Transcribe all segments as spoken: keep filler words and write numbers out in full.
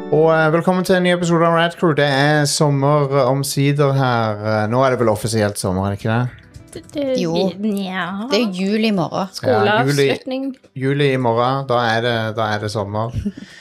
Og uh, velkommen til en ny episode av Rad Crew. Det er sommer omsider her. Uh, nå er det vel offisielt sommer, er det ikke det? det jo, ja. Det er juli i morgen. Skoleavslutning. Ja, juli, juli i morgen, da er det, da er det sommer.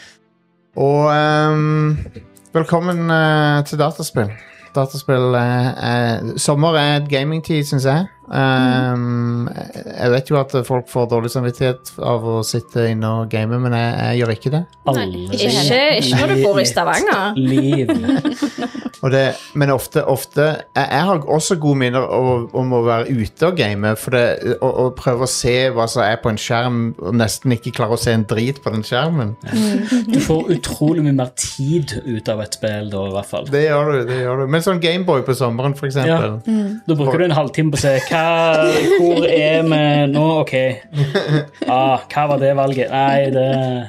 Og um, velkommen uh, til dataspill. Dataspill uh, er, sommer er et gamingtid, synes jeg. Um, jeg vet jo at folk får dårlig samvittighet av å sitte inne og game, men jeg, jeg gjør ikke det. Nei, ikke, ikke når du bor i Stavanger. Liv. Og det, men ofte, ofte jeg, jeg har også gode minner om, om å være ute og game, for det, og, og prøve å se hva som er på en skjerm, og nesten ikke klare å se en drit på den skjermen. Du får utrolig mye mer tid ut av et spill da, i hvert fall. Det gjør du, det gjør du. Men sånn Gameboy på sommeren, for eksempel. Ja. Mm. Da bruker du en halvtime på å se hva, hvor er vi nå, ok. Ah, hva var det valget? Nei, det...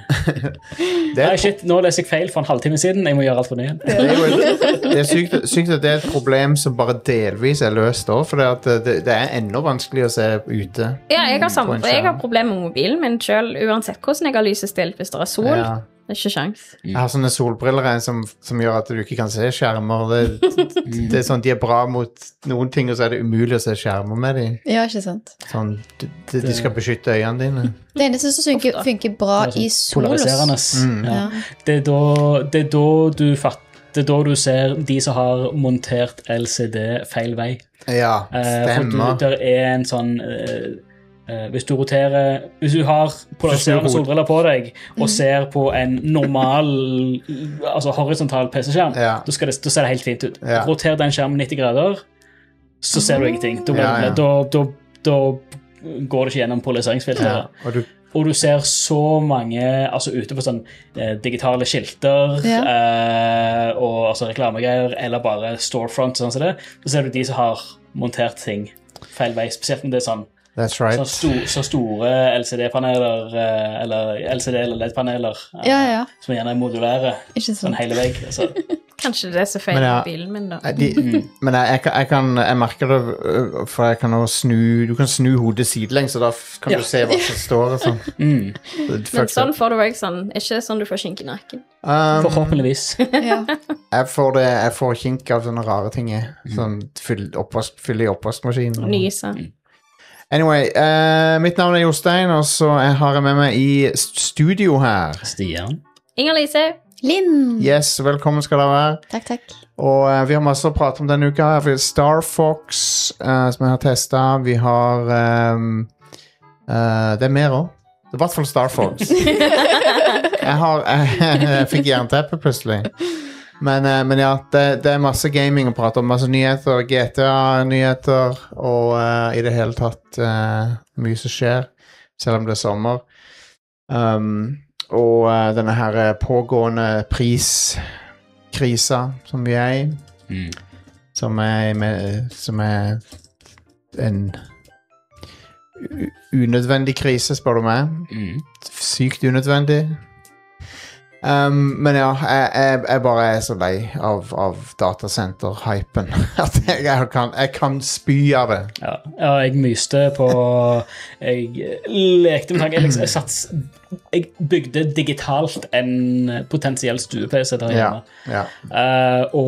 det Nei, shit, nå leser jeg feil for en halvtime siden, jeg må gjøre alt for nye. Det er jo et, det er sykt, sykt at det er et problem som bare delvis er løst da, for det, at det, det er enda vanskelig å se ute. Ja, jeg har, samme, jeg har problemer med mobilen min selv, uansett hvordan jeg har lyset stilt hvis det er sol. Ja. Det er ikke sjans. Jeg har sånne solbriller som, som gjør at du ikke kan se skjermer. Det, det er sånn, de er bra mot noen ting, og så er det umulig å se skjermer med dem. Ja, ikke sant. Sånn, de, de skal beskytte øynene dine. Det eneste som funker, funker bra sånn i sol. Polariserende. Mm. Ja. Det, er da, det er da du fatter, det er da du ser de som har montert L C D feil vei. Ja, stemmer. Eh, for der er en sånn... Eh, Uh, hvis du roterer, hvis du har polariserende solbriller på deg og ser på en normal, altså horisontal P C-skjerm, ja. da, skal det, da ser det helt fint ut. Ja. Roter den skjermen nitti grader, så ser du ingenting. Da, ja, ja. da, da, da går det ikke gjennom polariseringsfilteret. Ja. Og, og du ser så mange, altså ute på sånn eh, digitale skilter, ja. eh, og altså reklamegreier, eller bare storefront, sånn som det, så ser du de som har montert ting feil vei, spesielt om det er sånn That's right. Så, sto, så store L C D-paneler, eller L C D- eller L E D-paneler, ja, ja. som gjerne er modulære, sånn hele vegg. Altså. Kanskje det er så feil ja, på bilen min, da. De, mm. Men jeg, jeg, jeg, kan, jeg merker det, for jeg kan også snu, du kan snu hodet sidelengs, så da kan ja. du se hva som står og sånn. Mm. Men sånn får du også sånn, ikke sånn du får kink i nakken. Um, Forhåpentligvis. ja. jeg, får det, jeg får kink av sånne rare ting, sånn fyll, oppvask, fyll i oppvaskmaskinen. Nyse. Mm. Anyway, uh, mitt navn er Jostein, og så har jeg med meg i studio her. Stian. Inger-Lise. Linn. Yes, velkommen skal dere være. Takk, takk. Og uh, vi har masse å prate om denne uka her. Vi har Star Fox, uh, som jeg har testet. Vi har... Um, uh, det er mer også. Det er i hvert fall Star Fox. jeg har... Jeg, jeg fikk jernteppe plutselig. Men, uh, men ja, det, det er masse gaming å prate om. Masse nyheter, G T A-nyheter, og uh, i det hele tatt uh, mye som skjer, selv om det er sommer. Um, og uh, denne her pågående priskrisa som vi er i, mm. som, er med, som er en u- unødvendig krise, spør du meg. Mm. Sykt unødvendig. Um, men ja, jeg, jeg, jeg bare er så lei av, av datasenter-hypen at jeg, jeg, kan, jeg kan spy av det. Ja, ja, jeg myste på jeg lekte med tanken jeg, jeg, sats, jeg bygde digitalt en potensiell stue-P C der hjemme. Ja, ja. Uh,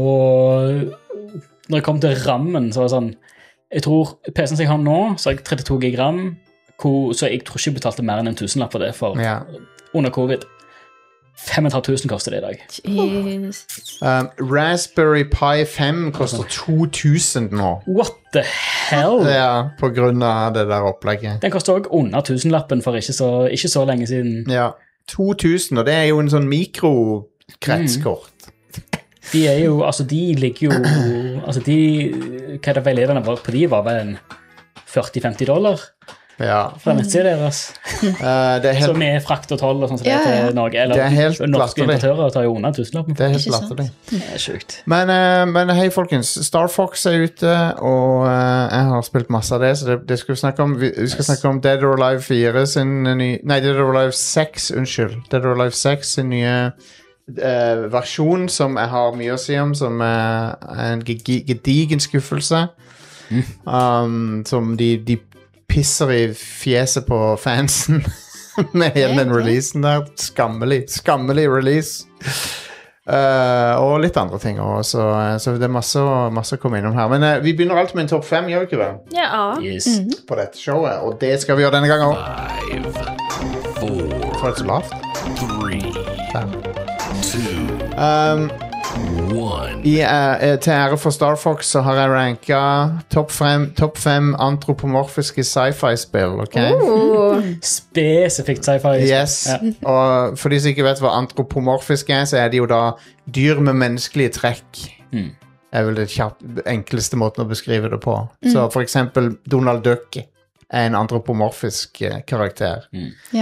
og når jeg kom til rammen, så var det sånn, jeg tror P C-en som jeg har nå, så har jeg trettito gig ram, så jeg tror ikke jeg betalte mer enn en tusenlapp på det for Ja. under covid. fem tusen fem hundre koster det i dag. Jeez. Um, Raspberry Pi fem koster to tusen nå. What the hell? Ja, på grunn av det der opplegget. Den koster også under tusenlappen for ikke så, ikke så lenge siden. Ja, to tusen, og det er jo en sånn mikrokretskort. Mm. De er jo, altså de ligger jo, altså de, hva er det veilederne var på de var vel en førti til femti dollar? Ja. Fra nettsiden deres. Uh, det er helt, så med frakt og toll og sånn som Ja, det ja. til Norge. Eller Det er helt norske latterlig. importører tar jo under tusenlappen. det er helt Ikke sant? latterlig. Det er sjukt. Men, uh, men hei folkens, Star Fox er ute, og uh, jeg har spilt masse av det, så det, det skal vi snakke om. Vi, vi skal Nice. snakke om Dead or Alive fire sin ny... Nei, Dead or Alive seks, unnskyld. Dead or Alive seks sin nye uh, versjon, som jeg har mye å si om, som uh, er en gedi- gedigen skuffelse. Mm. Um, som de, de pisser i fjeset på fansen med hele den Ok. releasen der. Skammelig, skammelig release. Uh, og litt andre ting også, så det er masse, masse å komme innom her. Men uh, vi begynner alltid med en topp fem, gjør vi ikke det? Ja. Yes. Mm. På dette showet, og det skal vi gjøre denne gangen også. Five, four, For det så lavt. three, Der. two, Um, one. i, uh, til ære for Star Fox så har jeg ranket topp fem, top fem antropomorfiske sci-fi-spill, ok? Oh. Spesifikt sci-fi. Yes, Ja. og for de som ikke vet hva antropomorfisk er, så er de jo da dyr med menneskelige trekk. Mm. Er vel det kjapt, enkleste måten å beskrive det på. Så for eksempel Donald Duck er en antropomorfisk eh, karakter. Mm. Ja.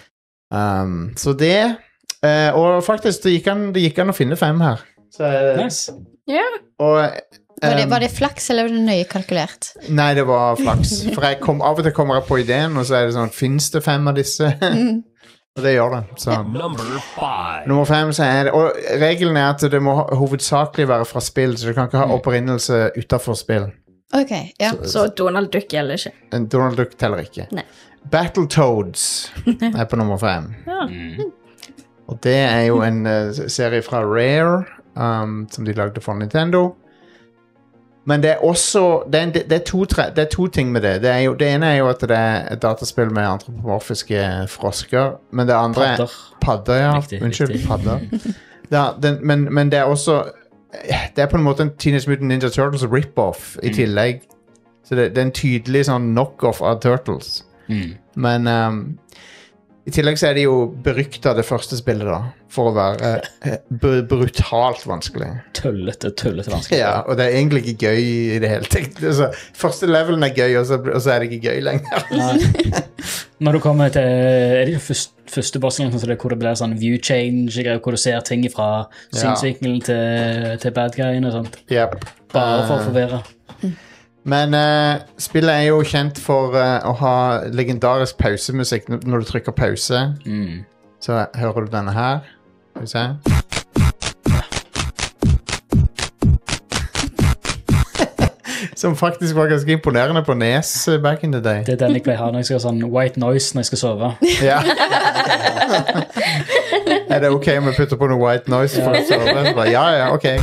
Um, så det, eh, og faktisk det gikk, an, det gikk an å finne fem her. Så, eh, Nice. Ja. og, Var det, um, var det flaks, eller var det nøye kalkulert? Nei, det var flaks. For jeg kom, av og til kommer jeg på ideen, og så er det sånn, finnes det fem av disse? Og det gjør det. Så. Number five. Nummer fem så er det, og regelen er at det må ha- hovedsakelig være fra spill, så du kan ikke ha opprinnelse utenfor spill. Ok, ja. Så Donald Duck gjelder ikke. En Donald Duck teller ikke. Nei. Battletoads er på nummer fem. Ja. Mm. Og det er jo en uh, serie fra Rare, um, som de lagde for Nintendo. Men det er også, det er, en, det, er to, tre, det er to ting med det. Det, er jo, det ene er jo at det er et dataspill med antropomorfiske frosker, men det andre er Padder. padder, ja. Riktig, Unnskyld, riktig. padder. Det er, den, men, men det er også, det er på en måte en Teenage Mutant Ninja Turtles rip-off i Mm. tillegg. Så det, det er en tydelig sånn knock-off av Turtles. Mm. Men um, i tillegg så er det jo berykta det første spillet da, for å være eh, br brutalt vanskelig. Tullete, tullete vanskelig. Ja, og det er egentlig ikke gøy i det hele tatt. Altså, første levelen er gøy, og så, og så er det ikke gøy lenger. Nei. Når du kommer til er det først, første bossen, sånn, så det, hvor det blir sånn view change, hvor du ser ting fra synsvinkelen til, til bad guyen og sånt. Yep. Bare for å Uh, forvirre. Men eh, spillet er jo kjent for eh, å ha legendarisk pausemusikk. N- Når du trykker pause, Mm. så hører du denne her. Skal vi se. Som faktisk var ganske imponerende på Nes eh, back in the day. Det er den jeg pleier å ha når jeg skal ha sånn white noise når jeg skal sove. Ja. Er det ok om jeg putter på noe white noise for å sove? Så bare, ja, ja, ok.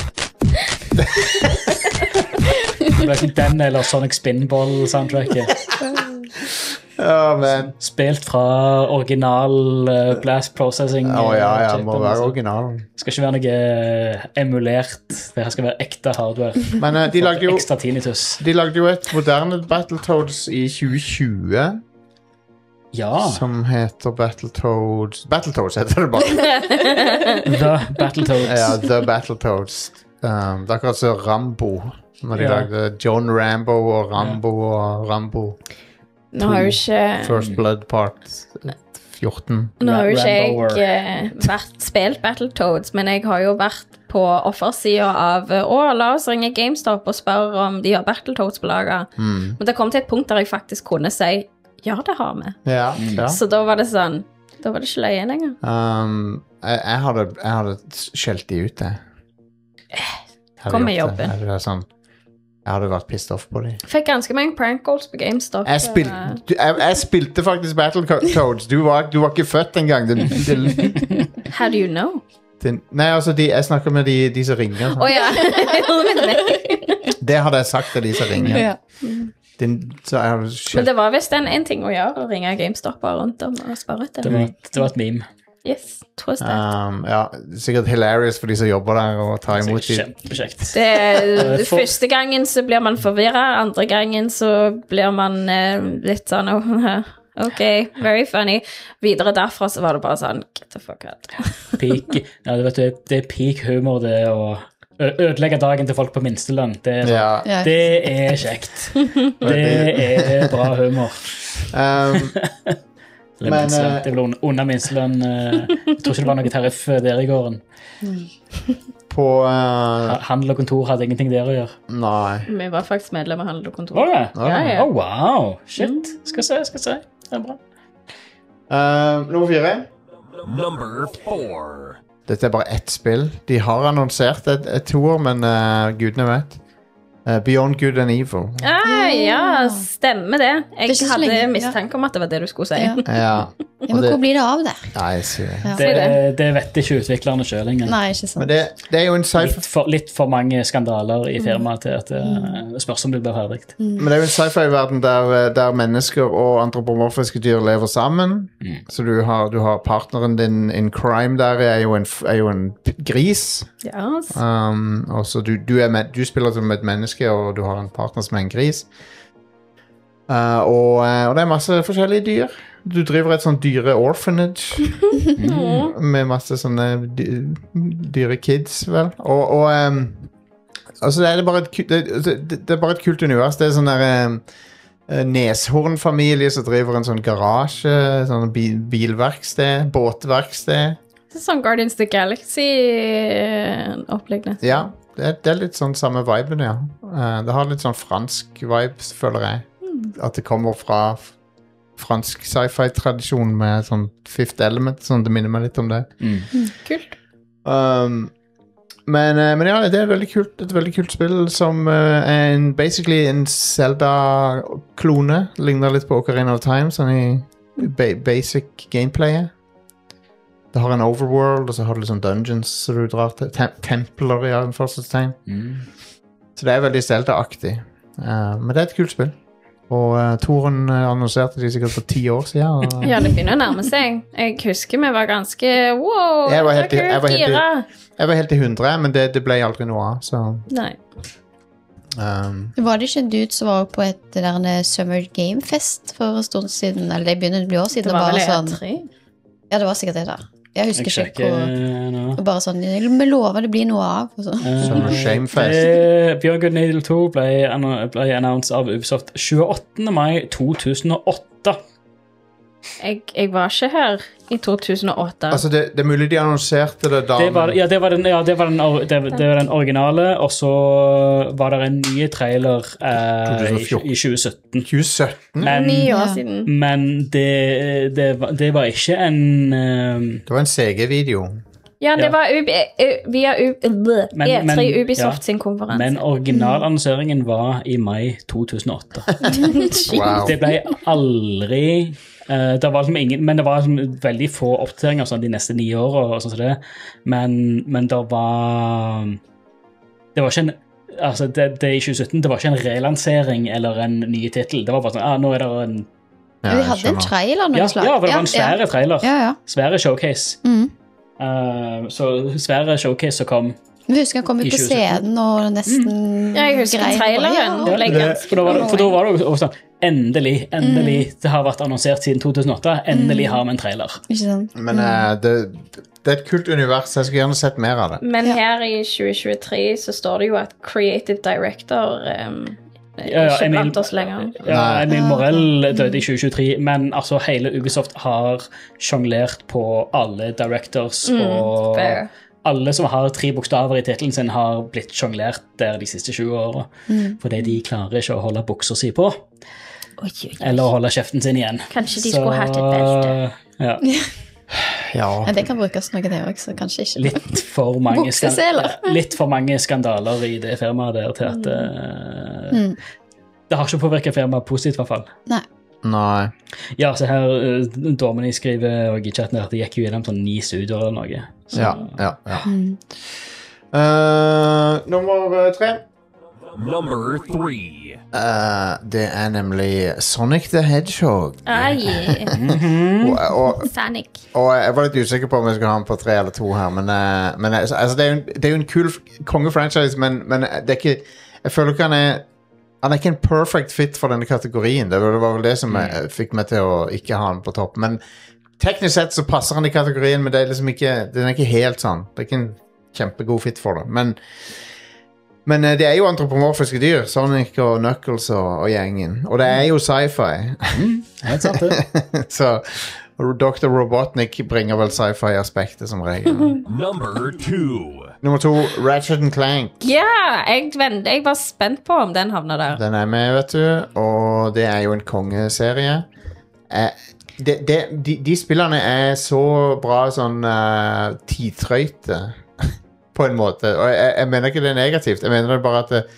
Det blir ikke den eller Sonic Spinball-soundtracket. Ja, men Spilt fra original uh, blast processing. Å ja, ja, uh, det må chipen, være altså. originalen. Det skal ikke være noe eh, emulert. Det her skal være ekte hardware. Men eh, de lagde jo Ekstra tinnitus. De lagde jo et moderne Battletoads i tjue tjue Ja. som heter Battletoads Battletoads heter det bare. The Battletoads. Ja, The Battletoads. Um, det er akkurat så Rambo. Når de Ja. lagde John Rambo og Rambo og Rambo. Nå har jo ikke First Blood Part fjorten. Nå har jo ikke Ramboer. jeg eh, vært, spilt Battletoads, men jeg har jo vært på offersida av eh, Å, la oss ringe GameStop og spørre om de har Battletoads på lager. Mm. Men det kom til et punkt der jeg faktisk kunne si ja, det har vi. Ja, ja. Så da var det sånn Da var det ikke løye lenger. Um, jeg, jeg hadde, jeg hadde skjelt de ut, jeg. Jeg hadde Kom med gjort det. jobben. Jeg hadde, sånn, jeg hadde vært pissed off på de. Fikk ganske mange prank calls på GameStop. Jeg, spil, eh, du, jeg, jeg spilte faktisk Battletoads. Du var, du var ikke født engang. Det, det, How do you know? det, nei, altså, de, jeg snakker med de, de som ringer. Å ja. Det hadde jeg sagt til de som ringer. Ja. Den, så jeg hadde Men skjelt. det var visst en, en ting å gjøre, å ringe GameStop bare rundt om og spørre etter Det det. var, det var et meme. Yes, it was that. Um, ja, sikkert hilarious for de som jobber der og tar imot de. Kjempekjekt. Det, Eh, for- første gangen så blir man forvirra, andre gangen så blir man eh, litt sånn oh, ok, very funny. Videre derfra så var det bare sånn get the fuck out. Peak, ja, du vet, det- det er peak humor, det å ø- ødelegge dagen til folk på minstelønn. Det, er- Ja. Ja. det er kjekt. Det er bra humor. Um, Eller Men, minstelønn. eh, Det er vel un- under minstelønn. eh, Jeg tror ikke det var noe tariff eh, der i gården. på uh, Ha- Handel og kontor hadde ingenting der å gjøre. Nei. Vi var faktisk medlem av Handel og Kontor. Å ja. Ah. Ja, ja. Å, wow. Shit. Skal se, skal se. Det er bra. Uh, nummer fire. Number four. Dette er bare ett spill. De har annonsert et, et toer, men uh, gudene vet. Uh, Beyond Good and Evil. Ah, ja, stemmer det. er Jeg ikke så hadde lenge, ja. mistanke om at det var det du skulle si. Ja. Ja. Ja, men hvor blir det av det? Nei, jeg sier det. Ja. Det, det vet ikke utviklerne selv lenger. Nei, ikke sant. Men det, det er jo en sci-fi Litt for, litt for mange skandaler i firmaet til at det spørs om det blir ferdig. Men det er jo en sci-fi-verden der, der mennesker og antropomorfiske dyr lever sammen. Mm. Så du har, du har partneren din in crime der er jo en, er jo en gris. Ja, Um, og så du, du, er med, du spiller som et menneske, og du har en partner som er en gris. Uh, og, og det er masse forskjellige dyr. Du driver et sånn dyre orphanage med masse sånne dy, dyre kids, vel. Og, og um, altså det er bare et, det, det, det er bare et kult univers. Det er sånn der um, neshornfamilie som driver en sånn garasje, sånn bil, bilverksted, båtverksted. sånn Guardians of the Galaxy-opplegg. Ja, det er, det er litt sånn samme viben, ja. Uh, det har litt sånn fransk vibes, føler jeg. At det kommer fra f- fransk sci-fi-tradisjon med sånn Fifth Element, sånn det minner meg litt om det. Kult. Um, men, uh, men ja, det er et veldig kult, et veldig kult spill som uh, er en, basically en Zelda-klone. Ligner litt på Ocarina of Time, sånn i ba- basic gameplayet. Det har en overworld, og så har det litt sånn dungeons så du drar til. Tem- templer i anførselstegn. Mm. Så det er veldig Zelda-aktig. Uh, men det er et kult spill. Og uh, Toren uh, annonserte de sikkert for ti år siden. Og, Ja, det begynner å nærme seg. Jeg husker vi var ganske wow, Jeg var det helt i- jeg var helt i- gira. jeg var helt i hundre, men det, det ble aldri noe av. Så, Nei. um, Var det ikke en dude som var på et det der Summer Game Fest for en stund siden? Eller det begynner å bli år siden. Det var bare vel sånn, E tre. ja, det var sikkert det der. Jeg husker Jeg ikke sjekker hvor. nå. Og bare sånn, vi lover det blir noe av. Og så. Summer Shamefest. Eh, Beyond Good and Evil to ble, anno- ble announced av Ubisoft tjueåttende mai to tusen og åtte. Jeg, jeg var ikke her i to tusen og åtte. altså, det, det er mulig de annonserte det da. Det var, men- ja, det var, den, ja, det, var den, or- det, det var den originale, og så var det en ny trailer eh, i, tjue fjorten. i tjue sytten. tjue sytten? Men, Ni år Ja. siden. men det, det, var, det var ikke en eh, Det var en C G-video. Ja, det Ja. var Ubi, U- via U- Men- E tre men- Ubisoft ja. sin konferanse. Men originalannonseringen var i mai to tusen og åtte. Wow. Det ble aldri eh, det var liksom ingen, Men det var liksom veldig få oppdateringer sånn, de neste ni årene. Og sånn som det. Men, men det var Det var ikke en altså det, det i tjue sytten, det var ikke en relansering eller en ny tittel. Det var bare sånn ah, nå er det en Ja, Vi jeg hadde en skjønner. trailer noe Ja, slag. ja for det var en svære trailer. Ja, ja. Svære showcase. Mm. Eh, så svære showcase som kom. Vi husker han kom ut I på tjue sytten. scenen og nesten Ja, jeg husker greier. traileren. Ja. Det ble det, ganske for, da var, det- for da var det jo sånn Endelig, endelig. Det har vært annonsert siden to tusen og åtte. Endelig har vi en trailer. Ikke sant? Men eh, det, det er et kult univers. Jeg skulle gjerne sett mer av det. Men Ja. her i tjue tjuetre så står det jo at Creative Director um, Ja, ja, ikke Emil- blant oss lenger. Ja, Nei. Emil Morell døde i tjue tjuetre, men altså hele Ubisoft har sjonglert på alle directors, og fair. alle som har tre bokstaver i tittelen sin, har blitt sjonglert der de siste tjue åra. Fordi de klarer ikke å holde buksa si på, Oi, oi, oi. eller å holde kjeften sin igjen. Kanskje de skulle hatt et belte. Ja, Ja. Ja, det kan brukes noe, det òg, så kanskje ikke. litt for mange skan- Bukseseler. Litt for mange skandaler i det firmaet der til at eh, Mm. Det har ikke påvirket firmaet positivt, i hvert fall. Nei. Nei. Ja, så her uh, Dormany skriver og i chatten her at det gikk jo gjennom sånn ni studioer eller noe. Så, Ja, ja, ja. Mm. Eh, nummer eh, tre. Number three. Eh, det er nemlig Sonic the Hedgehog. Ai, Og, og, Sonic. og jeg var litt usikker på om jeg skulle ha den på tre eller to her, men, eh, men altså, altså, det, er jo en, det er jo en kul f- kongefranchise, men, men det er ikke Jeg føler ikke han er Han er ikke en perfect fit for denne kategorien. Det var, det var vel det som jeg, fikk meg til å ikke ha han på topp. Men teknisk sett så passer han i kategorien, men det er liksom ikke den er ikke helt sånn. Det er ikke en kjempegod fit for det. Men Men eh, det er jo antropomorfiske dyr. Sonic og Knuckles og, og gjengen. Og det er jo sci-fi. Helt sant, det. Så doktor Robotnik bringer vel sci-fi-aspektet som regel. Number two. Nummer to, Ratchet and Clank. Ja, jeg, vent, jeg var spent på om den havna der. Den er med, vet du. Og det er jo en kongeserie. Eh, det, det, de, de spillerne er så bra sånn uh, tidtrøyte, på en måte. Og jeg, jeg mener ikke det er negativt. Jeg mener det bare at det,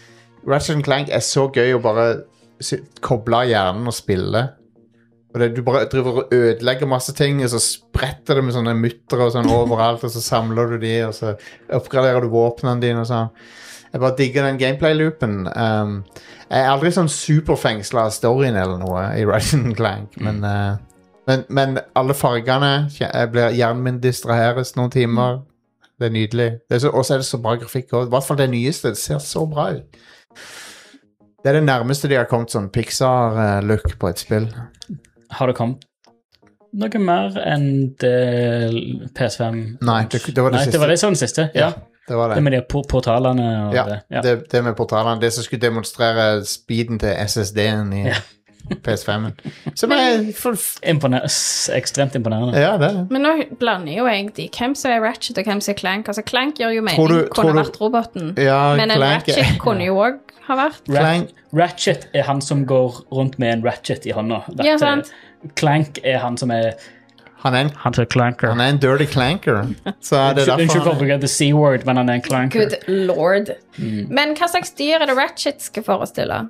Ratchet and Clank er så gøy å bare koble av hjernen og spille. Og det, du bare driver og ødelegger masse ting, og så spretter det med sånne mutter og sånn overalt, og så samler du de, og så oppgraderer du våpnene dine og sånn. Jeg bare digger den gameplay-loopen. Um, jeg er aldri sånn superfengslet av storyen eller noe i Ratchet and Clank, men, uh, men, men alle fargene, jeg blir hjernen min distraheres noen timer. Det er nydelig. Og så er det så bra grafikk også. I hvert fall det nyeste, det ser så bra ut. Det er det nærmeste de har kommet sånn Pixar-look på et spill. Har det kommet noe mer enn det P S fem? Nei, det, det var det Nei, siste. det var det som siste, ja. ja det var det. Det med de portalene og ja, det. Ja, det, det med portalene. Det som skulle demonstrere speeden til S S D-en i ja. P S fem-en. Som er for... Imponer ekstremt imponerende. Ja, det er. Men nå blander jo jeg de. Hvem som er Ratchet og hvem som er Clank? Altså, Clank gjør jo mening, Tror du- kunne tror du- vært roboten. Ja, Men en Clank er- Ratchet kunne jo også ha vært. Clank- Ratchet er han som går rundt med en ratchet i hånda. Dette- Ja, sant. Clank er han som er Han er en, Han som er clanker. han er en dirty clanker. Så er det Unnskyld for å derfor... bruke the C-word, men han er en clanker. Good lord. Men hva slags dyr er det Ratchet skal forestille?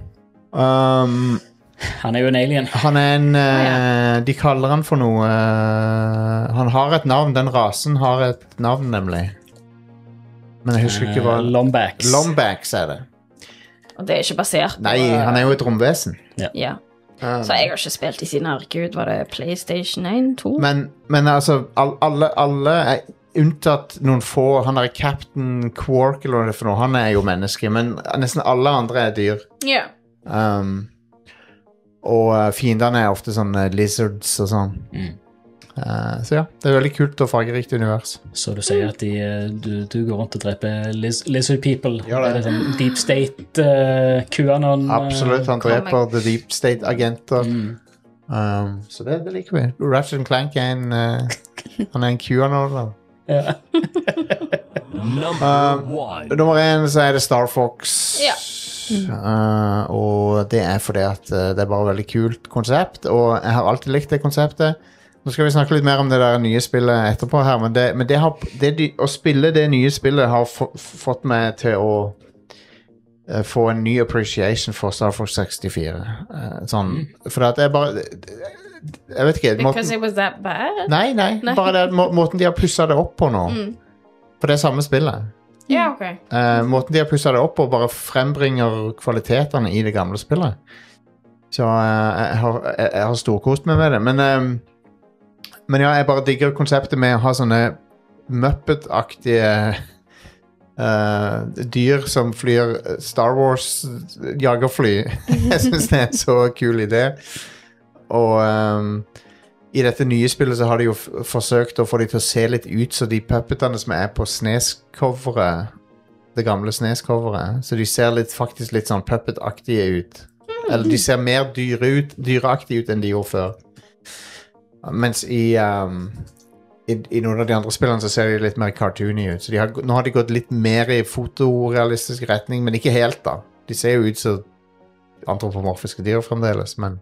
Um, Han er jo en alien. han er en... eh, ja. De kaller han for noe... eh, han har et navn. Den rasen har et navn, nemlig. Men jeg husker ikke hva... Eh, Lombax. Lombax er det. Og det er ikke basert på... Nei, han er jo et romvesen. Ja. Um, Så jeg har ikke spilt i siden, herregud, var det PlayStation én, to? Men, men altså, all, alle, alle er unntatt noen få. Han er Captain Quark eller hva det er for noe. Han er jo menneske, men nesten alle andre er dyr. Ja. Um, og uh, fiendene er ofte sånn uh, lizards og sånn. Mm. Uh, så ja, det er veldig kult og fargerikt univers. Så du sier at de, eh, du, du går rundt og dreper liz lizard people. Ja, det. Er det sånn deep state uh, QAnon? eh, Absolutt, han Comic. dreper The Deep State-agenter. Mm. Um, så det, det liker vi. Ratchet and Clank er en uh, han er en QAnon da. Ja. Number Um, one. Nummer én så er det Star Fox. Ja. Uh, og det er fordi at uh, det er bare et veldig kult konsept, og jeg har alltid likt det konseptet. Nå skal vi snakke litt mer om det der nye spillet etterpå her, men, det, men det har, det, de, å spille det nye spillet har få, fått meg til å uh, få en ny appreciation for Star Fox sekstifire. Uh, sånn, for at jeg bare jeg vet ikke Because måten, it was that bad? nei, nei, Nei. bare det, må, måten de har pusset det opp på nå. Mm. For det er samme spillet. Ja, ok. Eh, måten de har pusset det opp og bare frembringer kvalitetene i det gamle spillet. Så eh, jeg har, jeg, jeg har storkost meg med det. Men, eh, men ja, jeg bare digger konseptet med å ha sånne Muppet-aktige eh, dyr som flyr Star Wars jagerfly. Jeg synes det er en så kul idé. Og ehm, i dette nye spillet så har de jo f forsøkt å få de til å se litt ut så de puppetene som er på SNES-coveret, det gamle SNES-coveret, så de ser litt, faktisk litt sånn puppet-aktige ut. Eller de ser mer dyre ut, dyreaktige ut enn de gjorde før. Mens i, um, i, i noen av de andre spillene så ser de litt mer cartoony ut. Så de har, nå har de gått litt mer i fotorealistisk retning, men ikke helt da. De ser jo ut som antropomorfiske dyr fremdeles, men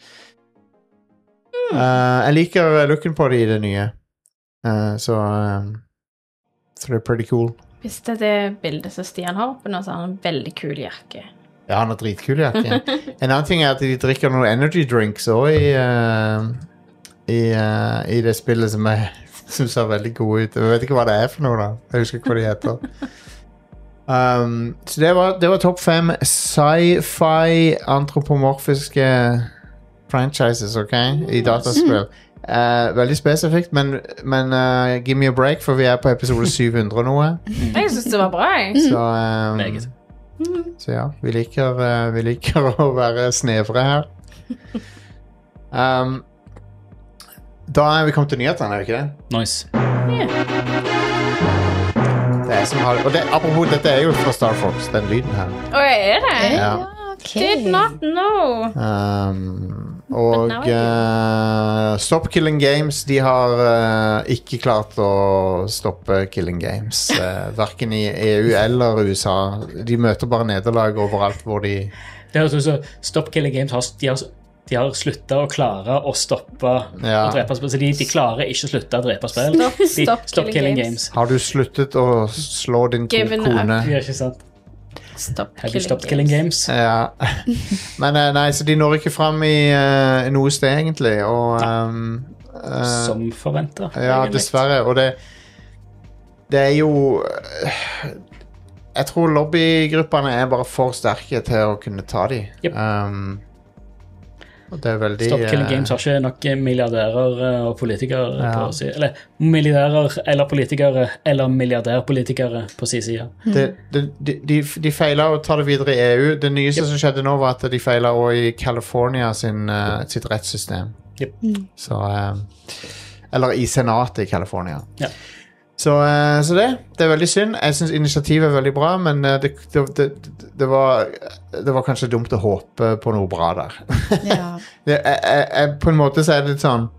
Uh, jeg liker looken på det i det nye. Uh, så um, Så det er pretty cool. Hvis det er det bildet som Stian har på nå, så har han en veldig kul jakke. Ja, han har dritkul jakke. En annen ting er at de drikker noen energy drinks også i, uh, i, uh, i det spillet som jeg synes ser veldig gode ut. Jeg vet ikke hva det er for noe da. Jeg husker ikke hva de heter. Um, så det var, det var topp fem sci-fi antropomorfiske franchises, ok? I dataspill. Uh, veldig spesifikt, men, men uh, give me a break, for vi er på episode syv hundre noe. Jeg synes det var bra, jeg. Så, um, Meget. så ja, vi liker, uh, vi liker å være snevre her. Um, da er vi kommet til nyhetene, er vi ikke det? Nice. Det er som har, og det, apropos, dette er jo fra Star Fox, den lyden her. Å, er det? Ja. ok. Did not know. Um, og now I do. uh, Stop Killing Games, de har uh, ikke klart å stoppe Killing Games. Uh, hverken i E U eller U S A. De møter bare nederlag overalt hvor de... Det høres ut som Stop Killing Games har, de har, de har sluttet å klare å stoppe Ja. å drepe spill. Så de, de klarer ikke å slutte å drepe spill. Stop- de, stop stop killing Killing games. Games. Har du sluttet å slå din to Given kone? up. Ja, ikke sant? Stop Have you killing stopped killing games? Ja. Men eh, nei, så de når ikke fram i eh, noe sted, egentlig. Og um, eh, Som forventet. Ja, egentlig. dessverre. Og det Det er jo eh, Jeg tror lobbygruppene er bare for sterke til å kunne ta de. Yep. Um, og det er veldig Stop Killing eh, Games har ikke nok milliardærer eh, og politikere Ja. på si, eller milliardærer eller politikere eller milliardærpolitikere på sin side. det, det, de, de, de feilet å ta det videre i E U. Det nyeste Yep. som skjedde nå, var at de feilet også i California sin, eh, sitt rettssystem. Yep. Så eh, Eller i senatet i California. Ja. Så, eh, så det, det er veldig synd. Jeg synes initiativet er veldig bra, men eh, det, det, det, det, var, det var kanskje dumt å håpe på noe bra der. Ja. det, jeg, jeg, jeg, på en måte så er det litt sånn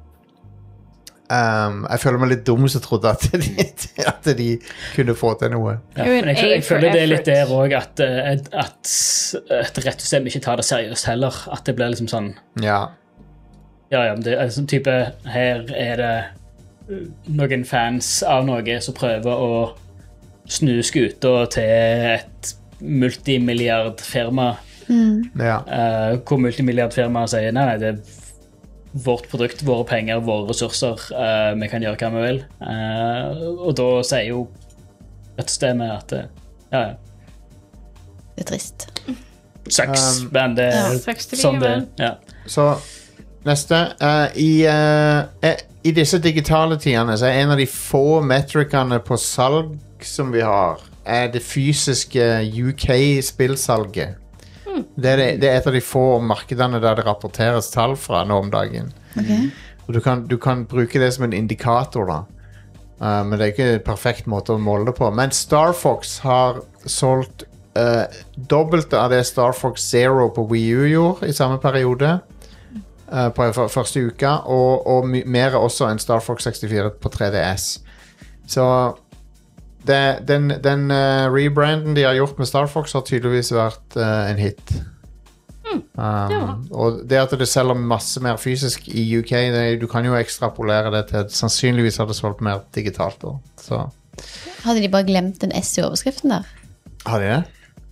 um, Jeg føler meg litt dum som trodde at de, at de kunne få til noe. Ja, Jo, en men jeg, jeg A for føler det er litt effort. der òg at, eh, at et rettssystem ikke tar det seriøst heller. At det blir liksom sånn Ja, Ja, ja, men det er sånn type Her er det uh, noen fans av noe som prøver å snu skuta til et multimilliardfirma, ja. uh, hvor multimilliardfirmaet sier nei, nei, det er vårt produkt, våre penger, våre ressurser, uh, vi kan gjøre hva vi vil. Uh, og da sier jo rettssystemet at uh, ja, ja, Det er trist. sucks, Um, men det ja, er sucks to be sånn det human. ja. Så neste eh, i, eh, eh, I disse digitale tidene så er en av de få metricene på salg som vi har, er det fysiske U K-spillsalget. Det, er det, det er et av de få markedene der det rapporteres tall fra nå om dagen. Ok. Og du kan, du kan bruke det som en indikator, da. Uh, men det er ikke en perfekt måte å måle det på. Men Star Fox har solgt uh, dobbelt av det Star Fox Zero på Wii U gjorde i samme periode. Uh, på f første uka. Og, og my- mer også enn Star Fox sekstifire på tre D S. Så det, den, den uh, rebranden de har gjort med Star Fox, har tydeligvis vært uh, en hit. Um, og det at det selger masse mer fysisk i U K, det, du kan jo ekstrapolere det til sannsynligvis har det solgt mer digitalt da. Så Hadde de bare glemt en S i overskriften der? har de det?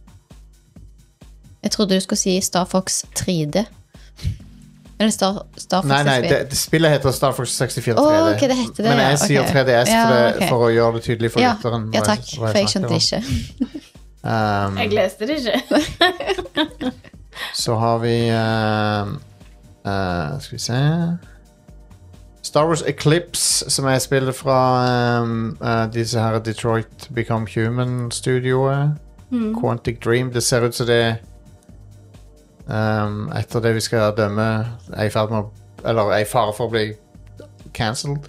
Jeg trodde du skulle si Star Fox tre D. Eller Star, Star Fox Nei, nei, S V. det, det spillet heter Star Fox sekstifire Å, tre D. ok, det heter det, Men jeg ja, sier ok. tre D S Ja, for, det, ok. for å gjøre det tydelig for Ja, lytteren. ja hva takk, hva for jeg snakker skjønte om. ikke. Um, Jeg leste det ikke. Så har vi um, uh, Skal vi se Star Wars Eclipse, som er spillet fra um, uh, disse her Detroit Become Human-studioet. Quantic Dream. Det ser ut som det um, etter det vi skal dømme er i ferd med å eller er i fare for å bli cancelled.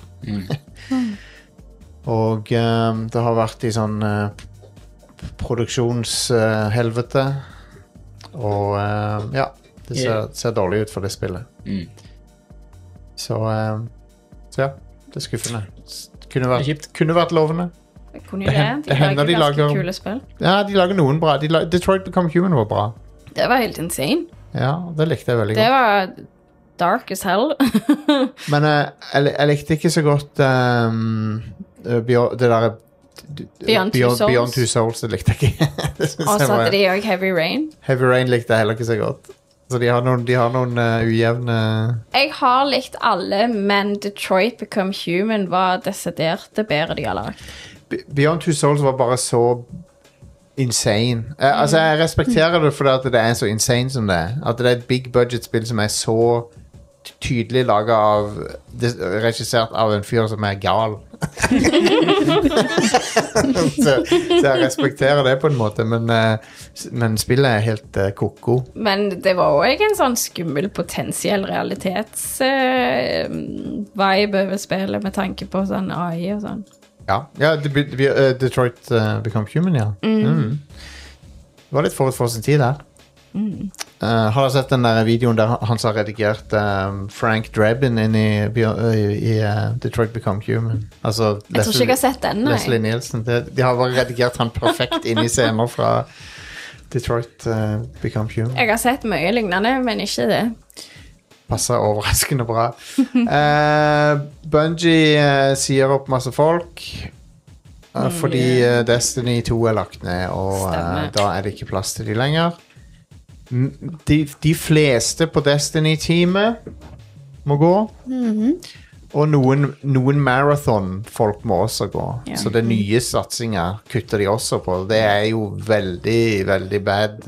Og um, det har vært i sånn uh, produksjonshelvete. Og um, ja, det ser, Yeah. ser dårlig ut for det spillet. Mm. Så, um, så ja, det er skuffende. S- Kunne Det er vært, kjipt. kunne vært lovende. Jeg kunne Det jo det. hen- De det hender lager de ganske lager- kule spill. Ja, de lager noen bra. De la Detroit Become Human var bra. Det var helt insane. Ja, det likte jeg veldig Det godt. var dark as hell. Men uh, jeg, jeg likte ikke så godt um, uh, Beyond, det der Beyond Two Souls. Beyond Two Souls, det likte jeg ikke. Det synes Og jeg så var- hadde de òg Heavy Rain. Heavy Rain likte jeg heller ikke så godt. Så de har noen, de har noen uh, ujevne Jeg har likt alle, men Detroit Become Human var desidert det bedre de har lagd. Be- Beyond Two Souls var bare så insane. Eh, altså, jeg respekterer det fordi at det er så insane som det er. At det er et big budget-spill som er så ty- tydelig laget av det- regissert av en fyr som er gal. så, så jeg respekterer det på en måte, men, eh, s- men spillet er helt uh, koko. Men det var òg en sånn skummel potensiell realitets-vibe over spillet, med tanke på sånn A I og sånn. Ja, ja det, be- be- uh, Detroit uh, Become Human, ja. Mm. Det var litt forut for sin tid der. Uh, har dere sett den der videoen der han som har redigert um, Frank Drebin inn i, Beyond- i, i uh, Detroit Become Human? Altså, Jeg tror ikke jeg har sett den, nei. Leslie Nielsen. Det, de har bare redigert han perfekt inn i scener fra Detroit uh, Become Human. Jeg har sett mye lignende, men ikke det. Passer overraskende bra. uh, Bungie uh, sier opp masse folk. uh, fordi uh, Destiny to er lagt ned, og uh, da er det ikke plass til de lenger. De, de fleste på Destiny-teamet må gå. Mhm. Og noen, noen marathon-folk må også gå. Ja. Så det nye satsinger kutter de også på. Det er jo veldig, veldig bad.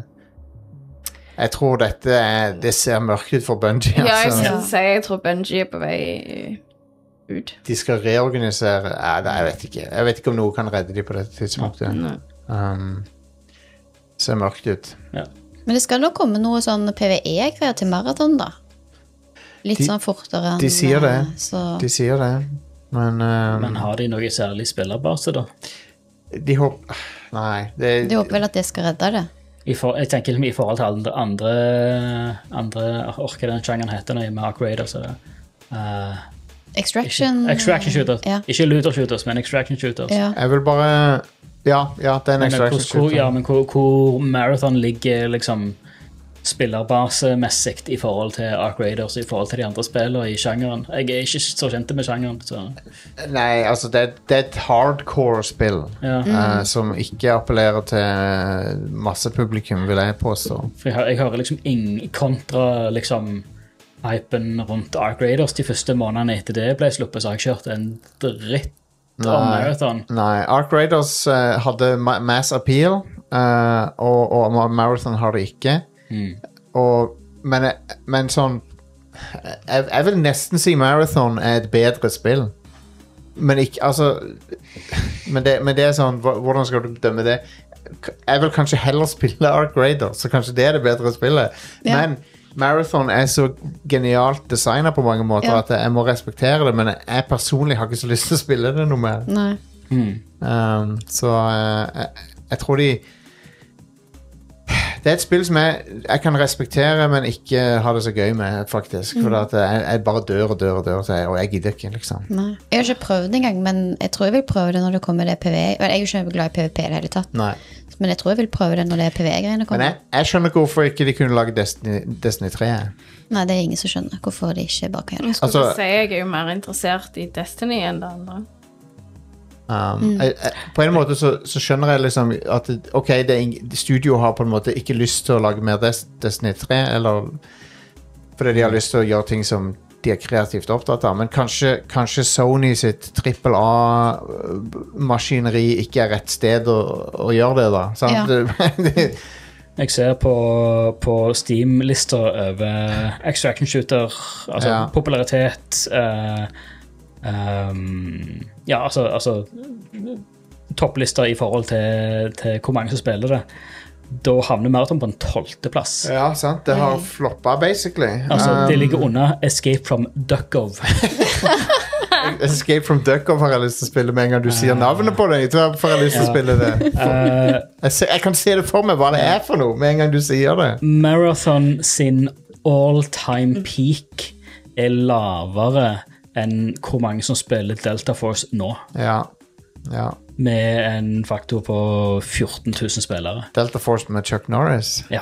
uh, Jeg tror dette er, det ser mørkt ut for Bungie. Ja, jeg Altså. skal si jeg tror Bungie er på vei ut. De skal reorganisere. Nei, det, jeg vet ikke. Jeg vet ikke om noe kan redde de på dette tidspunktet. Nei. Um, ser mørkt ut. Men det skal nok komme noe sånn PvE-greier til maraton, da. Litt De- sånn fortere enn de sier det. eh, Så De sier det. Men, um, Men har de noe særlig spillerbase, da? de håper Nei. Det, de håper vel at det skal redde det. I for, jeg tenker liksom i forhold til andre andre, andre orker den sjangeren heter nå, med Ark Raiders og det. Uh, Extraction. ikke, extraction shooters. Ja. Ikke looter shooters, men extraction shooters. Ja. jeg vil bare Ja, ja det er en Men, extraction hvor, hvor, shooter. ja, men hvor, hvor Marathon ligger liksom spillerbasemessig i forhold til Ark Raiders, i forhold til de andre spillene i sjangeren. Jeg er ikke så kjent med sjangeren, så Nei, altså det, det er et hardcore spill. ja. eh, som ikke appellerer til massepublikum, vil jeg påstå. For jeg, hø- jeg hører liksom ingen kontra liksom hypen rundt Ark Raiders de første månedene etter det ble sluppet, så har jeg ikke hørt en dritt om Nei. Marathon. Nei, Ark Raiders eh, hadde ma mass appeal, eh, og, og Marathon har det ikke. Mm. Og, men, men sånn jeg, jeg vil nesten si Marathon er et bedre spill. Men ikke, altså men det, men det er sånn, hva- hvordan skal du dømme det? Jeg vil kanskje heller spille Ark Raiders, så kanskje det er det bedre spillet. Ja. Men Marathon er så genialt designet på mange måter Ja. at jeg må respektere det, men jeg personlig har ikke så lyst til å spille det noe mer. Nei. Mm. Um, så uh, jeg, jeg tror de Det er et spill som jeg, jeg kan respektere, men ikke ha det så gøy med, faktisk. For at jeg, jeg bare dør og dør og dør, og jeg gidder ikke, liksom. Nei. Jeg har ikke prøvd det engang, men jeg tror jeg vil prøve det når det kommer det PvE. Vel, Jeg er jo ikke glad i PvP i det hele tatt, Nei. men jeg tror jeg vil prøve det når det PvE-greiene Men kommer. jeg, jeg skjønner ikke hvorfor ikke de kunne lage Destiny, Destiny tre. Nei, det er ingen som skjønner hvorfor de ikke bare kan gjøre det. Jeg skulle Altså- ikke si jeg er jo mer interessert i Destiny enn det andre. Um, jeg, jeg, på en måte så, så skjønner jeg liksom at det- ok, det er ing- studio har på en måte ikke lyst til å lage mer Des, Destiny tre, eller fordi de har lyst til å gjøre ting som de er kreativt opptatt av, men kanskje, kanskje Sony sitt trippel A-maskineri ikke er rett sted å, å gjøre det da, sant? Ja. Det- Jeg ser på, på Steam-lister over extraction shooter, altså Ja. popularitet eh, ehm, Ja, altså, altså topplister i forhold til, til hvor mange som spiller det. Da havner Marathon på en tolvteplass. ja, sant, det har floppa basically. Altså, Um, det ligger under Escape from Duckov. Escape from Duckov har jeg lyst til å spille med en gang du sier navnet på det. Så får jeg lyst til å Ja. spille det. Eh, Jeg, ser, jeg kan se det for meg hva det er for noe med en gang du sier det. Marathon sin all-time peak er lavere enn hvor mange som spiller Delta Force nå, Ja, ja. med en faktor på fjorten tusen spillere. Delta Force med Chuck Norris. Ja.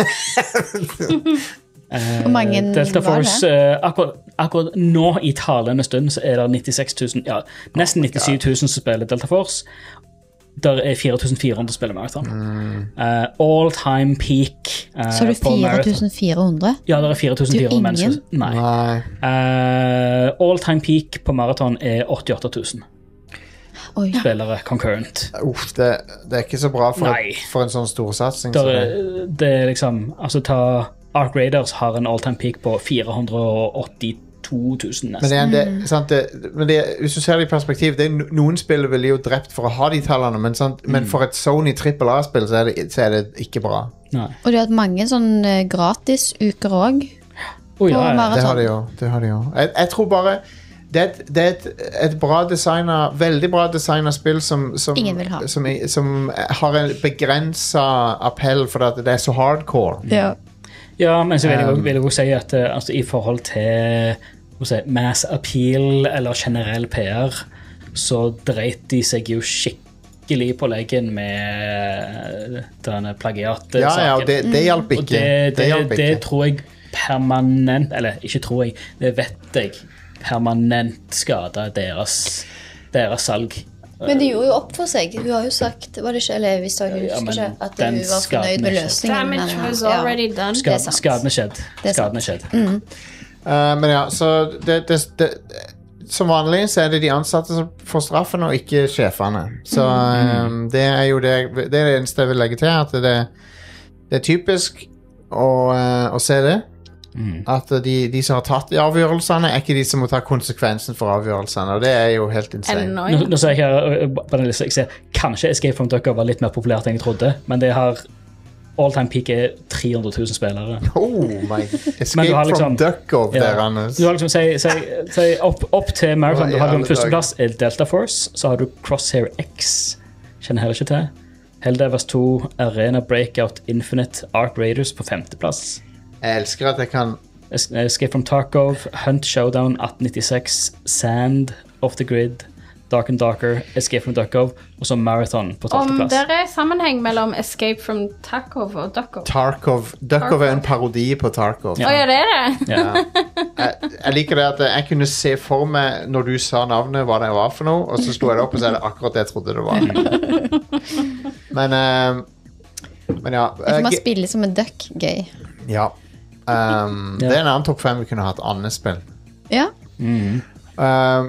Eh, Hvor mange Delta var det? Force, eh, akkurat, akkurat nå i talende stund så er det nittiseks tusen, ja, nesten nittisju tusen som spiller Delta Force. Der er fire tusen fire hundre som spiller Marathon. Eh, all time peak eh, Så har du på Marathon. fire tusen fire hundre? Ja, det er fire tusen fire hundre Det er jo mennesker. Nei. Nei. Eh, all time peak på Marathon er åttiåtte tusen Oi. spillere concurrent. Uff, det, det er ikke så bra for, Nei. for en sånn stor satsing. Der, så det- er- det er liksom, altså ta Ark Raiders har en all time peak på fire hundre åttito tusen Men, nesten. det, er- det, sant, det, men det, hvis du ser det i perspektiv det er no- Noen spill ville jo drept for å ha de tallene, men, sant, men for et Sony trippel A-spill så, er det- så er det ikke bra. Nei. Og de har hatt mange sånne gratisuker òg. Å, ja, på ja. Marathon. Det har de jo. Det har de jo. Jeg, jeg tror bare det er, et, det er et, et bra designa, veldig bra designa spill som, som, Ingen vil ha. som, som har en begrensa appell fordi at det er så hardcore. Ja. Ja, men så vil jeg, Um, også- vil jeg også si at eh, altså, i forhold til hva skal jeg si, mass appeal eller generell P R, så dreit de seg jo skikkelig på leggen med denne plagiatsaken. Ja, ja, og det, det hjalp Og ikke. det, det, hjalp det, ikke. tror jeg permanent, eller ikke tror jeg, det vet jeg, permanent skada deres, deres salg. Men det gjorde jo opp for seg. Hun har jo sagt, var det ikke, eller hvis jeg husker Ja, men ikke, at den hun var fornøyd skaden med er ikke- løsningen. Damage men, was ja. already done. Det er Skad, sant. skaden er skjedd. Det er Skaden er sant. skjedd. Uh, men ja, så det, det, det som vanlig så er det de ansatte som får straffen, og ikke sjefene. Så um, det er jo det Det er det eneste jeg vil legge til, at det, det er typisk å, uh, å se det. Mm. At de, de som har tatt de avgjørelsene, er ikke de som må ta konsekvensen for avgjørelsene. Og det er jo helt insane. Nå, Annoying. nå ser jeg her, ø, ø, på den lista, jeg ser, kanskje Escape from Duck var litt mer populært enn jeg trodde, men det har all time peak er tre hundre tusen spillere. Oh my Men Escape du har liksom- from Duckov Ja. der, Anders. Du har liksom, si, si, si opp, opp til Marathon, Hva i du har alle den første plass er Delta Force, så har du Crosshair X, kjenner heller ikke til. Helldivers to, Arena Breakout Infinite, Ark Raiders på femteplass. Jeg elsker at jeg kan Es- Escape from Tarkov, Hunt Showdown atten nittiseks, Sand, Off the Grid, Dark and Darker, Escape from Duckov, og så Marathon på Om tolvte det plass. er sammenheng mellom Escape from Tarkov og Duckov. Tarkov Duckov er en parodi på Tarkov. Å ja, det er det? Ja. jeg, jeg liker det at jeg kunne se for meg når du sa navnet hva det var for noe, og så sto jeg det opp og så er det akkurat det jeg trodde det var. men eh, Men ja. Det får eh, man G- spille som en duck, gøy. ja. Um, Ja. Det er en annen topp fem vi kunne hatt. Anne-spill. Ja. Mm. Um,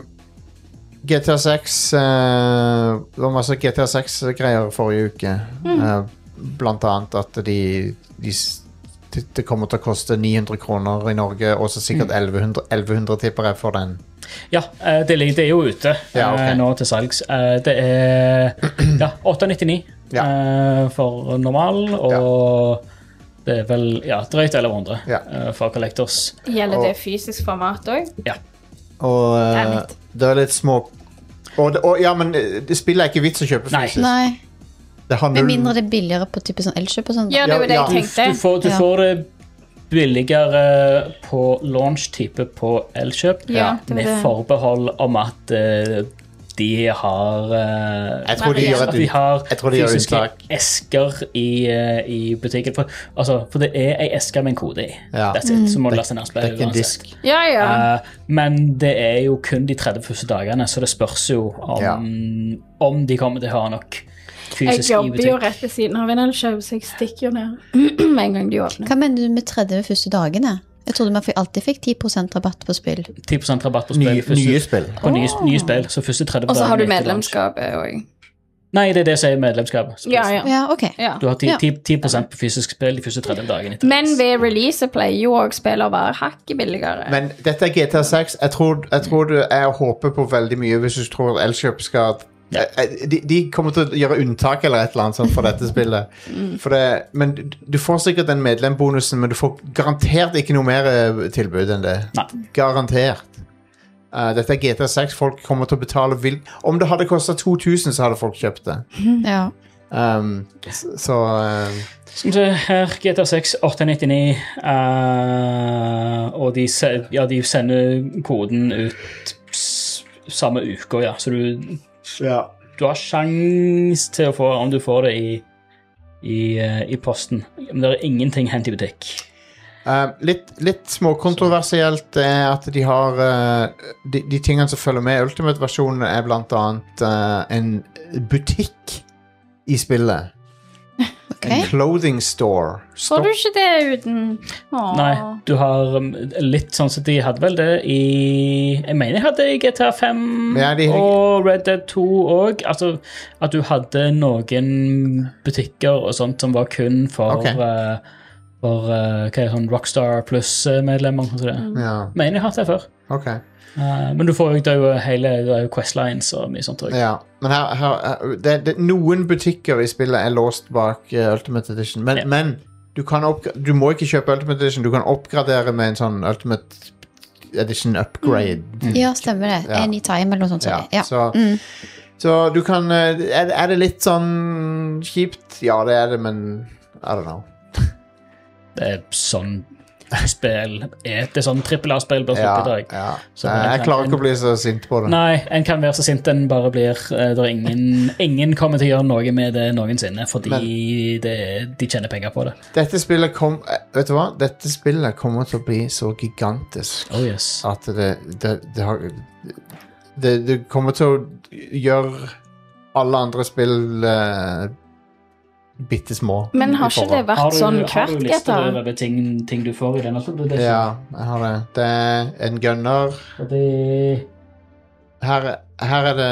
G T A seks uh, Det var masse G T A seks-greier forrige uke. Uh, blant annet at de, de s- det det kommer til å koste ni hundre kroner i Norge, og så sikkert elleve hundre, elleve hundre tipper jeg for den. Ja, eh, det, ligger- det er jo ute Ja, ok. eh, nå til salgs. Eh, Det er ja, åtte nittini Ja. eh, for normal, og det er vel ja, drøyt elleve hundre Ja. eh, for collectors. Gjelder Og- det fysisk format òg? Og uh, Damn it. det er litt små og, det, og ja, men uh, det spillet er ikke vits å kjøpe Nei. fysisk. Nei. Det har Med null mindre det er billigere på type sånn Elkjøp og sånn. da. Ja, det var det Ja, jeg Du, tenkte. du, får, du Ja. får det billigere på launch-type på Elkjøp, Ja, det var med det. forbehold om at eh, de har eh, Jeg tror de Nei, gjør at et de har Jeg tror de gjør fysiske unntak. esker i, eh, i butikken. For, altså, for det er ei eske med en kode i. Ja. That's it. Så må du Det- laste ned Det er spillet ikke en uansett. disk. Ja, ja. Eh, men det er jo kun de tretti første dagene, så det spørs jo om, Ja. om de kommer til å ha nok Jeg fysisk i jobber jo butikk. rett ved siden av en Elkjøp, så jeg stikker jo ned med en gang de åpner. Hva mener du med tredje første dagene? Jeg trodde man fikk- alltid fikk ti prosent rabatt på spill. ti prosent rabatt på spill. Nye, første- nye spill. På nye, nye spill, så første tretti Og så har du dagene etter launch. medlemskapet òg. Nei, det er det som er medlemskap. så Ja, ja. Ja, ok. ja. Du har ti, Ja. ti, ti prosent på fysisk spill de første tretti dagene. etter Men release. ved release pleier jo òg spill å være hakket billigere. Men dette er G T A seks. Jeg tror, jeg tror du er å håpe på veldig mye hvis du tror Elkjøp skal Ja. Eh, de, de kommer til å gjøre unntak eller et eller annet sånt for dette spillet. For det, men du- du får sikkert den medlembonusen, men du får garantert ikke noe mer eh, tilbud enn det. Nei. Garantert. Eh, dette er G T A seks. Folk kommer til å betale vil. Om det hadde kosta to tusen, så hadde folk kjøpt det. Ja. Um, s- så eh, Skal vi se her, G T A seks, åtte nittini, eh, og de, se- ja, de sender koden ut s- samme uka, ja. Så du, ja. du har sjans til å få, om du får det i, i, eh, i posten. Men det er ingenting hendt i butikk. Uh, litt, litt småkontroversielt er at de har uh, de, de tingene som følger med Ultimate-versjonen, er blant annet uh, en butikk i spillet. Ok. En clothing store. Får du ikke det uten Åh. Nei, du har um, litt sånn som de hadde vel det i Jeg mener jeg hadde i G T A fem Ja, de- og Red Dead to òg. Altså at du hadde noen butikker og sånt som var kun for Ok. uh, For uh, hva er det, sånn Rockstar Plus-medlemmer. Sånn det. Ja, Mener jeg har hatt det før. ok. Uh, men du får jo det er jo hele det er jo Questlines og mye sånt. Også. Ja, men her, her, her det, det, noen butikker i spillet er låst bak uh, Ultimate Edition, men, Ja. men du, kan oppgra- du må ikke kjøpe Ultimate Edition. Du kan oppgradere med en sånn Ultimate Edition upgrade. Ja, stemmer det. Ja. Anytime eller noe sånt. Ja, sånt. Ja. så, Mm. så du kan uh, er, er det litt sånn kjipt? Ja, det er det, men I don't know. Det er sånn spill er det er sånn trippel A-spill bør Ja, slutte i dag. ja. Så Nei, jeg en- klarer ikke å bli så sint på det. Nei, en kan være så sint en bare blir. Eh, Det er ingen, ingen kommer til å gjøre noe med det noensinne, fordi det, de tjener penger på det. Dette spillet kom eh, Vet du hva? Dette spillet kommer til å bli så gigantisk Oh yes. at det Det, det, har, det, det kommer til å gjøre alle andre spill uh, bitte små. Men har ikke det vært du, sånn har hvert du lister etter? over ting, ting du får i den? Altså, det, det er Ja, jeg har det. Det er en gunner. Og det, Her, her er det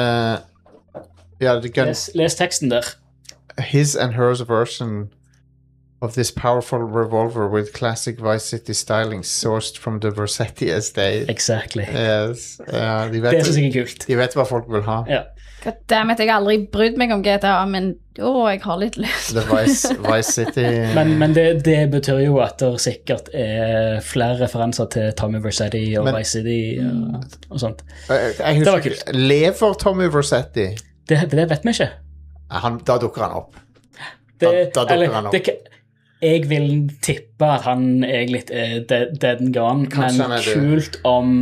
Ja, det er gun les, les teksten der. His and hers version of this powerful revolver with classic Vice City styling sourced from the Versetti estate. Exactly. Yes. Ja, de, Det vet, synes jeg er kult. de vet hva folk vil ha. Ja. Goddammit, jeg har aldri brydd meg om G T A, men å, jeg har litt lyst. The Vice, Vice City. Men, men det, det betyr jo at det sikkert er flere referanser til Tommy Vercetti og Men- Vice City og, og sånt. Jeg, jeg Det var husker kult. Lever Tommy Versetti? Det, det vet vi ikke. Han, da dukker han opp. Det, Da- da dukker eller, han opp. det, jeg vil tippe at han egentlig er dead, dead and gone, Kanskje han men er død. kult om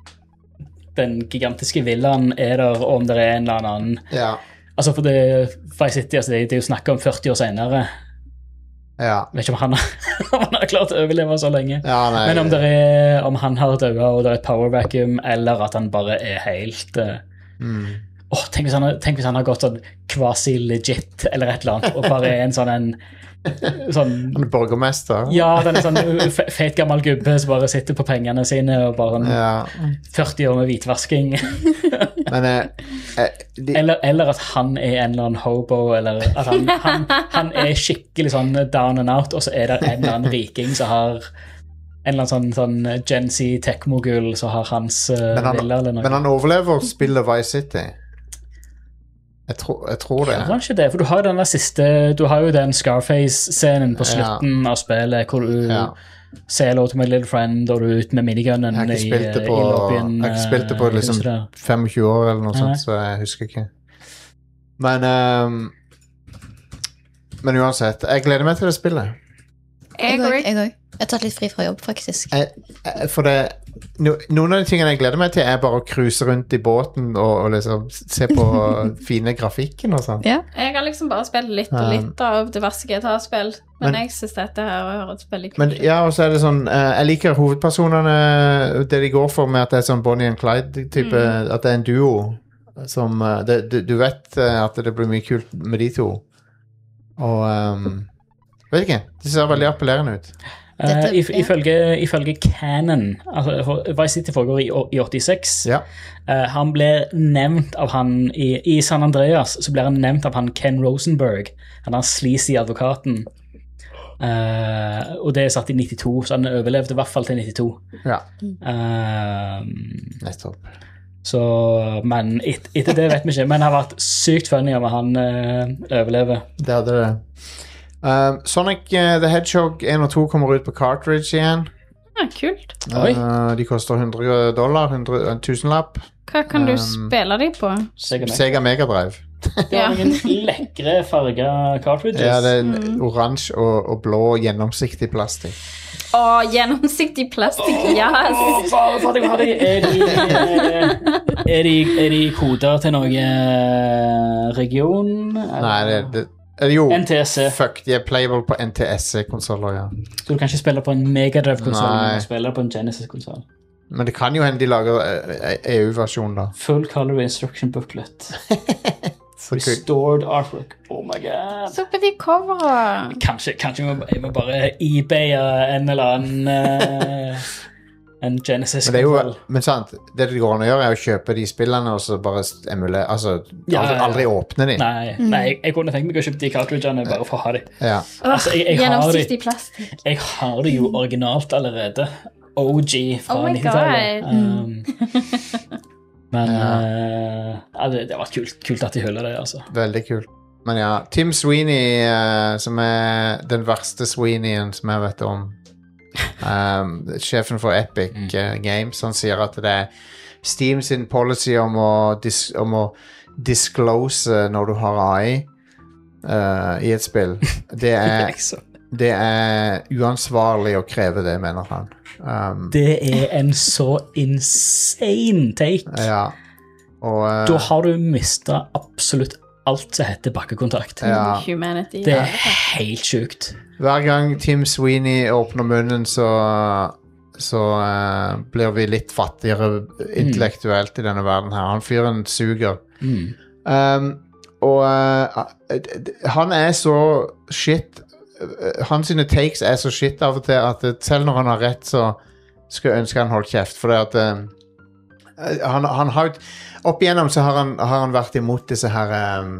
den gigantiske villaen er der, og om det er en eller annen Ja. Altså for det, Vice City, altså det, det er jo snakk om førti år senere. Ja. Jeg vet ikke om han, om han har klart å overleve så lenge. Ja, nei, Men om, det er, om han har dødd og det er et power vacuum, eller at han bare er helt uh, mm. Åh, tenk, hvis han har- tenk hvis han har gått sånn quasi-legit eller et eller annet, og bare er en sånn en sånn, Han er borgermester. ja, den er sånn fe- fet gammel gubbe som bare sitter på pengene sine og bare en Ja. førti år med hvitvasking. Men eh, eh, de, Eller, eller at han er en eller annen hobo, eller at han, han, han er skikkelig sånn down and out, og så er det en eller annen riking som har en eller annen sånn, sånn Gen Z tech-mogul som har hans uh, Men han- villa eller noe. men han overlever spillet Vice City. Jeg, tror- jeg tror det. Jeg tror ikke det, for du har jo den der siste Du har jo den Scarface-scenen på slutten av spillet hvor du Ja. sier hello to my little friend, og du er ute med minigunnen Jeg har ikke i, spilt det på, i lobbyen. jeg har ikke spilt det på eh, liksom husker du det? tjuefem år eller noe Nei. sånt, så jeg husker ikke. Men ehm, Men uansett, jeg gleder meg til det spillet. Jeg Jeg òg. òg. Jeg, også. jeg har tatt litt fri fra jobb, faktisk. Jeg, jeg, for det no, Noen av de tingene jeg gleder meg til, er bare å cruise rundt i båten og, og liksom se på fine grafikken og sånn. Ja. Jeg har liksom bare spilt litt og litt av diverse G T A-spill, men, Men- jeg synes dette her høres veldig kult Men ut. ja, og så er det sånn eh, Jeg liker hovedpersonene, det de går for med at det er sånn Bonnie and Clyde-type, at det er en duo. Som eh, det, du, du vet eh, at det blir mye kult med de to. Og ehm, vet ikke. Det ser veldig appellerende ut. Dette- Eh, if, ja. ifølge, ifølge Canon, altså for- Vice City foregår i, å- i åttiseks. Ja. Eh, han blir nevnt av han i, i San Andreas, så blir han nevnt av han Ken Rosenberg, han er sleazy advokaten. Eh, og det er satt i nittito, så han overlevde i hvert fall til nittito. Ja, Eh, nettopp. så, men et, etter det vet vi ikke. Men det har vært sykt funny om han eh, overlever. Det hadde det. Um, Sonic eh, the Hedgehog en og to kommer ut på cartridge igjen. Ja, kult. Oi. Eh, de koster hundre dollar, hundre, en tusenlapp. Hva kan du Um, spille de på? Sega Mega. Sega Megadrive. Det har noen lekre farga cartridges. Ja, det er oransje og, og blå gjennomsiktig plastikk. Å, gjennomsiktig plastikk, yes! Åh, faen, faen, jeg har de. Er de, eh, er de, er de koder til noe eh, region? Nei, det, det er jo N T S C. Fuck, de er playable på N T S C-konsoller, ja. Så du kan ikke spille på en Megadrive-konsoll, Nei. men du spiller på en Genesis-konsoll. Men det kan jo hende de lager eh, E U-versjon, da. Full color instruction booklet. Så kult. Restored artwork. Oh my god. Så på de coverne. Kanskje, kanskje jeg må, jeg må bare eBaye en eller annen eh, en Men, det er jo, Genesis-konsoll. men sant, det det går an å gjøre, er å kjøpe de spillene og så bare emulere. Altså, Ja, aldri, ja, ja. aldri åpne de. Nei, nei jeg, jeg kunne tenkt meg å kjøpe de cartridgene bare for å ha de. Ja. Altså, jeg- jeg har Gjennomsiktig plastikk. Jeg har det jo originalt allerede. O G fra Oh my nittitallet. God. Um, men eh, ja, det, det var kult, kult at de hyller det, altså. Veldig kult. Men ja, Tim Sweeney, eh, som er den verste Sweeneyen som jeg vet om, um, sjefen for Epic eh, Games, han sier at det er Steam sin policy om å, dis om å disclose når du har A I eh, i et spill. Det er, det er uansvarlig å kreve det, mener han. Um, Det er en så insane take. ja. Og eh, Da har du mista absolutt alt som heter bakkekontakt. ja. Humanity. Det er helt sjukt. Hver gang Tim Sweeney åpner munnen, så, så eh, blir vi litt fattigere intellektuelt i denne verden her. Han fyren suger. Mm. Um, og uh, han er så shit. Hans sine takes er så shit av og til at selv når han har rett, så skulle jeg ønske han holdt kjeft. For det at uh, han, han har opp igjennom så har han, har han vært imot disse her um,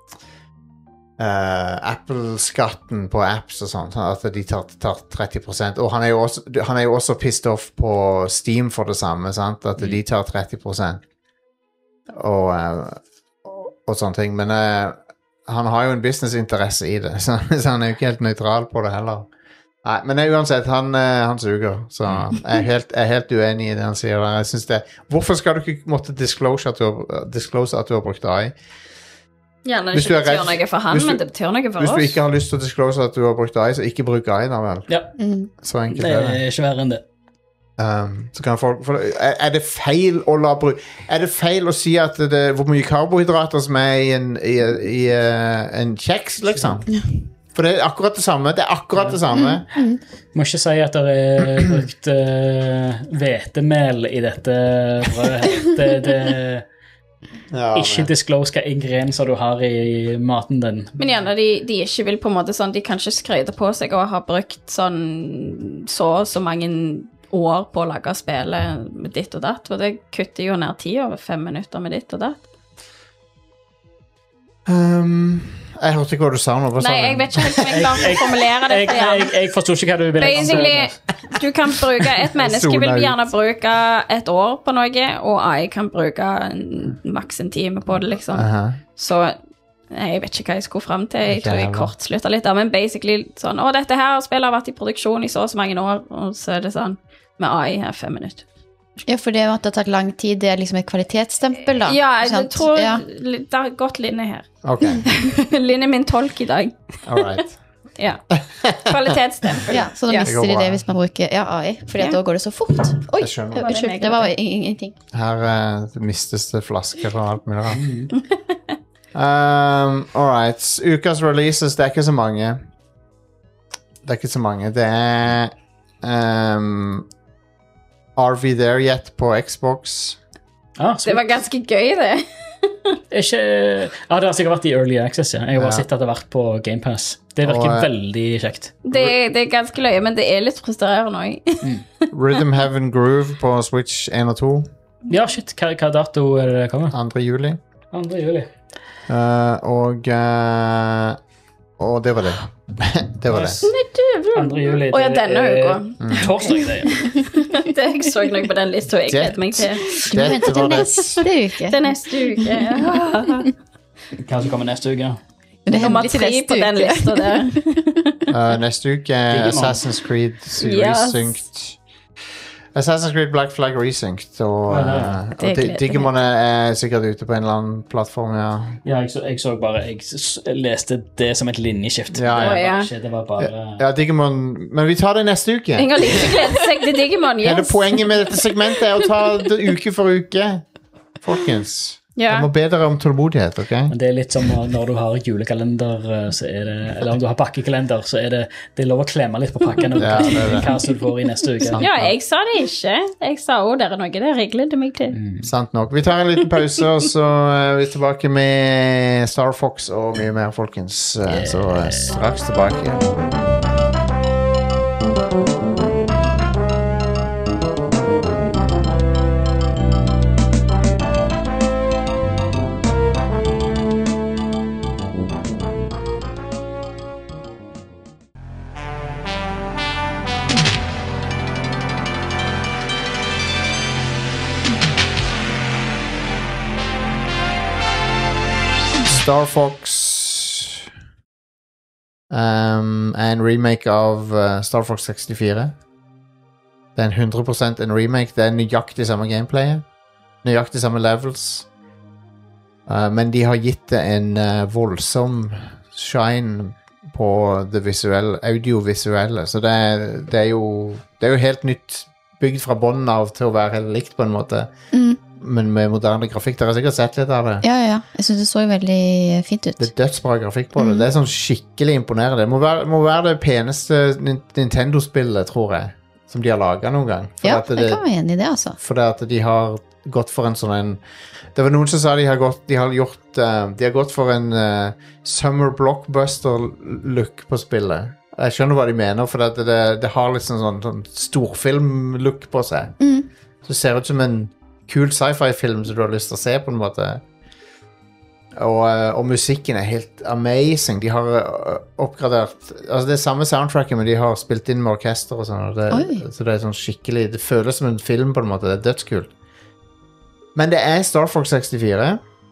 uh, Apple-skatten på apps og sånt, at de tar, tar tretti prosent. Og han er, jo også, han er jo også pissed off på Steam for det samme, sant? At de tar tretti prosent. Og, uh, og, og sånne ting. Men uh, han har jo en businessinteresse i det, så, så han er jo ikke helt nøytral på det heller. Nei, men uansett, han, han suger, så jeg er, helt, jeg er helt uenig i det han sier. Jeg synes det, hvorfor skal du ikke måtte disclose at du, disclose at du har brukt A I? Gjerne det ikke betyr noe for han, du, men det betyr noe for hvis oss. Hvis du ikke har lyst til å disclose at du har brukt A I, så ikke bruk A I da vel. Ja, Mm. Så enkelt det er det. er ikke verre enn det. Um, så kan folk, for, er, er det feil å la bru- Er det feil å si at det, hvor mye karbohydrater som er i en, i, i, uh, en kjeks, liksom? For det er akkurat det samme. Det er akkurat det samme. Må ikke si at det er brukt uh, hvetemel i dette brødet her. Det, det Ja, ikke men- disclose hva ingredienser du har i maten din. Men gjerne de, de ikke vil på en måte sånn, de kan ikke skryte på seg og ha brukt sånn så så mange år på å lage spillet med ditt og datt, for det kutter jo ned tid over fem minutter med ditt og datt. Um, jeg hørte ikke hva du sa nå. Hva sa Nei, du? jeg vet ikke helt om jeg klarer å formulere Jeg, dette. jeg, Jan. jeg forstår ikke hva du vil. Basically, du kan bruke et menneske vil Zona ut. gjerne bruke et år på noe, og A I kan bruke en, maks en time på det, liksom. Aha. Så nei, jeg vet ikke hva jeg skulle frem til. Jeg Ikke tror jeg heller. kortslutta litt der, men basically sånn, å, dette her spillet har vært i produksjon i så og så mange år, og så er det sånn, med A I her fem minutter. Ja, for det at det har tatt lang tid, det er liksom et kvalitetsstempel, da. Ja, ikke jeg sant? tror Ja. li- det har gått Linne her. Ok, Linne er min tolk i dag. all right. Ja. Kvalitetsstempel. Ja, så da Ja. mister går de bra. det hvis man bruker ja, A I, fordi Ja. at da går det så fort. Oi, Jeg skjønner. unnskyld, det var ing- ingenting. Her uh, mistes det flasker og alt mulig rart. Um, all right. Ukas releases, det er ikke så mange. Det er ikke så mange. Det er um, Are We There Yet på Xbox. Ah, så, Det var ganske gøy, det. ikke, ja, det har sikkert vært i Early Access, ja. Jeg har bare Ja. sett at det har vært på Game Pass. Det virker Og, eh, veldig kjekt. Det, det er ganske løye, men det er litt frustrerende òg. Rhythm Heaven Groove på Switch én og to. Ja, shit, hva, hva dato er det det kommer? andre juli. andre juli. Uh, og uh, Og det var det. Det var det. andre juli. Å ja, denne det er uka. Torsdag, det, ja. Det jeg så noe på den lista jeg gleder meg til. Du må vente Det til var det. neste uke. Til neste uke. Ja. Hva som kommer neste uke? Det er Nummer hemmelig til tre neste på den uke. lista der. Uh, neste uke er Digimon. Assassin's Creed Yes. resynced. Assassin's Creed Black Flag resynced. Og, Ja, uh, det og Di- gleder jeg Digimon er er sikkert ute på en eller annen plattform, ja. Ja, jeg så, jeg så bare Jeg s- leste det som et linjeskift. Ja, ja. Det var Ja. ikke- Det var bare Ja, Digimon. Men vi tar det neste uke. Inger Lise gleder seg til Digimon, Hele yes. poenget med dette segmentet er å ta det uke for uke. Folkens. Jeg Ja. må be dere om tålmodighet, ok? Men det er litt som når når du har julekalender, eh, så er det, eller om du har pakkekalender, så er det, det er lov å klemme litt på pakkene. Ja, det er det. Hva som du får i neste uke. Sant. ja, jeg sa det ikke. Jeg sa òg dere noe. Det regler det meg til. Sant nok. Vi tar en liten pause, og så er vi tilbake med Star Fox og mye mer, folkens. Eh, Så eh, straks tilbake. Star Fox um, er en remake av uh, Star Fox sekstifire. Det er en hundre prosent en remake. Det er nøyaktig samme gameplayet. Nøyaktig samme levels. Uh, men de har gitt det en uh, voldsom shine på det visuelle, audiovisuelle. Så det er, det er jo Det er jo helt nytt. Bygd fra bånden av til å være helt likt, på en måte. Mm. Men med moderne grafikk. Dere har sikkert sett litt av det. Ja, ja, ja. Jeg synes det så jo veldig fint ut. Det er dødsbra grafikk på det. Det er sånn skikkelig imponerende. Det må være, må være det peneste Nin- Nintendo-spillet, tror jeg, som de har laget noen gang. For Ja, at jeg det, kan være enig i det, altså. for det at de har gått for en sånn en, det var noen som sa de har gått, de har gjort, uh, de har gått for en uh, summer blockbuster look på spillet. Jeg skjønner hva de mener, for det, det, det har liksom sånn, sånn storfilm look på seg. Mm. Så det ser ut som en kul sci-fi film som du har lyst til å se på en måte. Og, uh, og musikken er helt amazing. De har uh, oppgradert, altså det er samme soundtracket, men de har spilt inn med orkester og sånn, og det, så det er sånn skikkelig, det føles som en film på en måte, det er dødskult. Men det er Star Fox sekstifire.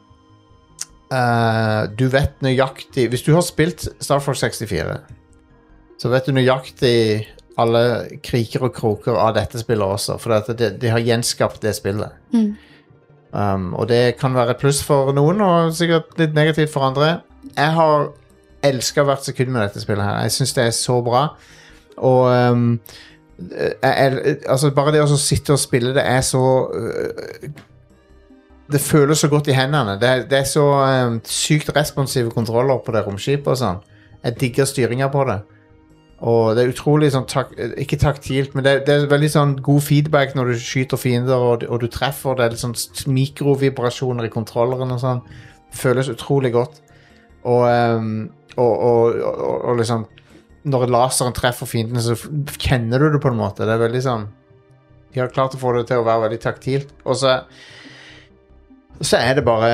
Uh, du vet nøyaktig, hvis du har spilt Star Fox sekstifire, så vet du nøyaktig alle kriker og kroker av dette spillet også, for at de, de har gjenskapt det spillet. Mm. Um, og det kan være pluss for noen, og sikkert litt negativt for andre. Jeg har elsket hvert sekund med dette spillet her. Jeg synes det er så bra. Og um, jeg, jeg, altså bare det å sitte og spille det er så... Uh, det føles så godt i hendene. Det, det er så um, sykt responsive kontroller på det romskipet og sånn. Jeg digger styringa på det. Og det er utrolig sånn, tak, ikke taktilt, men det, det er veldig sånn god feedback når du skyter fiender og, og du treffer. Det er litt sånn mikrovibrasjoner i kontrolleren og sånn. Det føles utrolig godt. Og, um, og, og, og, og liksom, når laseren treffer fiendene, så kjenner du det på en måte. Det er veldig sånn, de har klart å få det til å være veldig taktilt. Og så så er det bare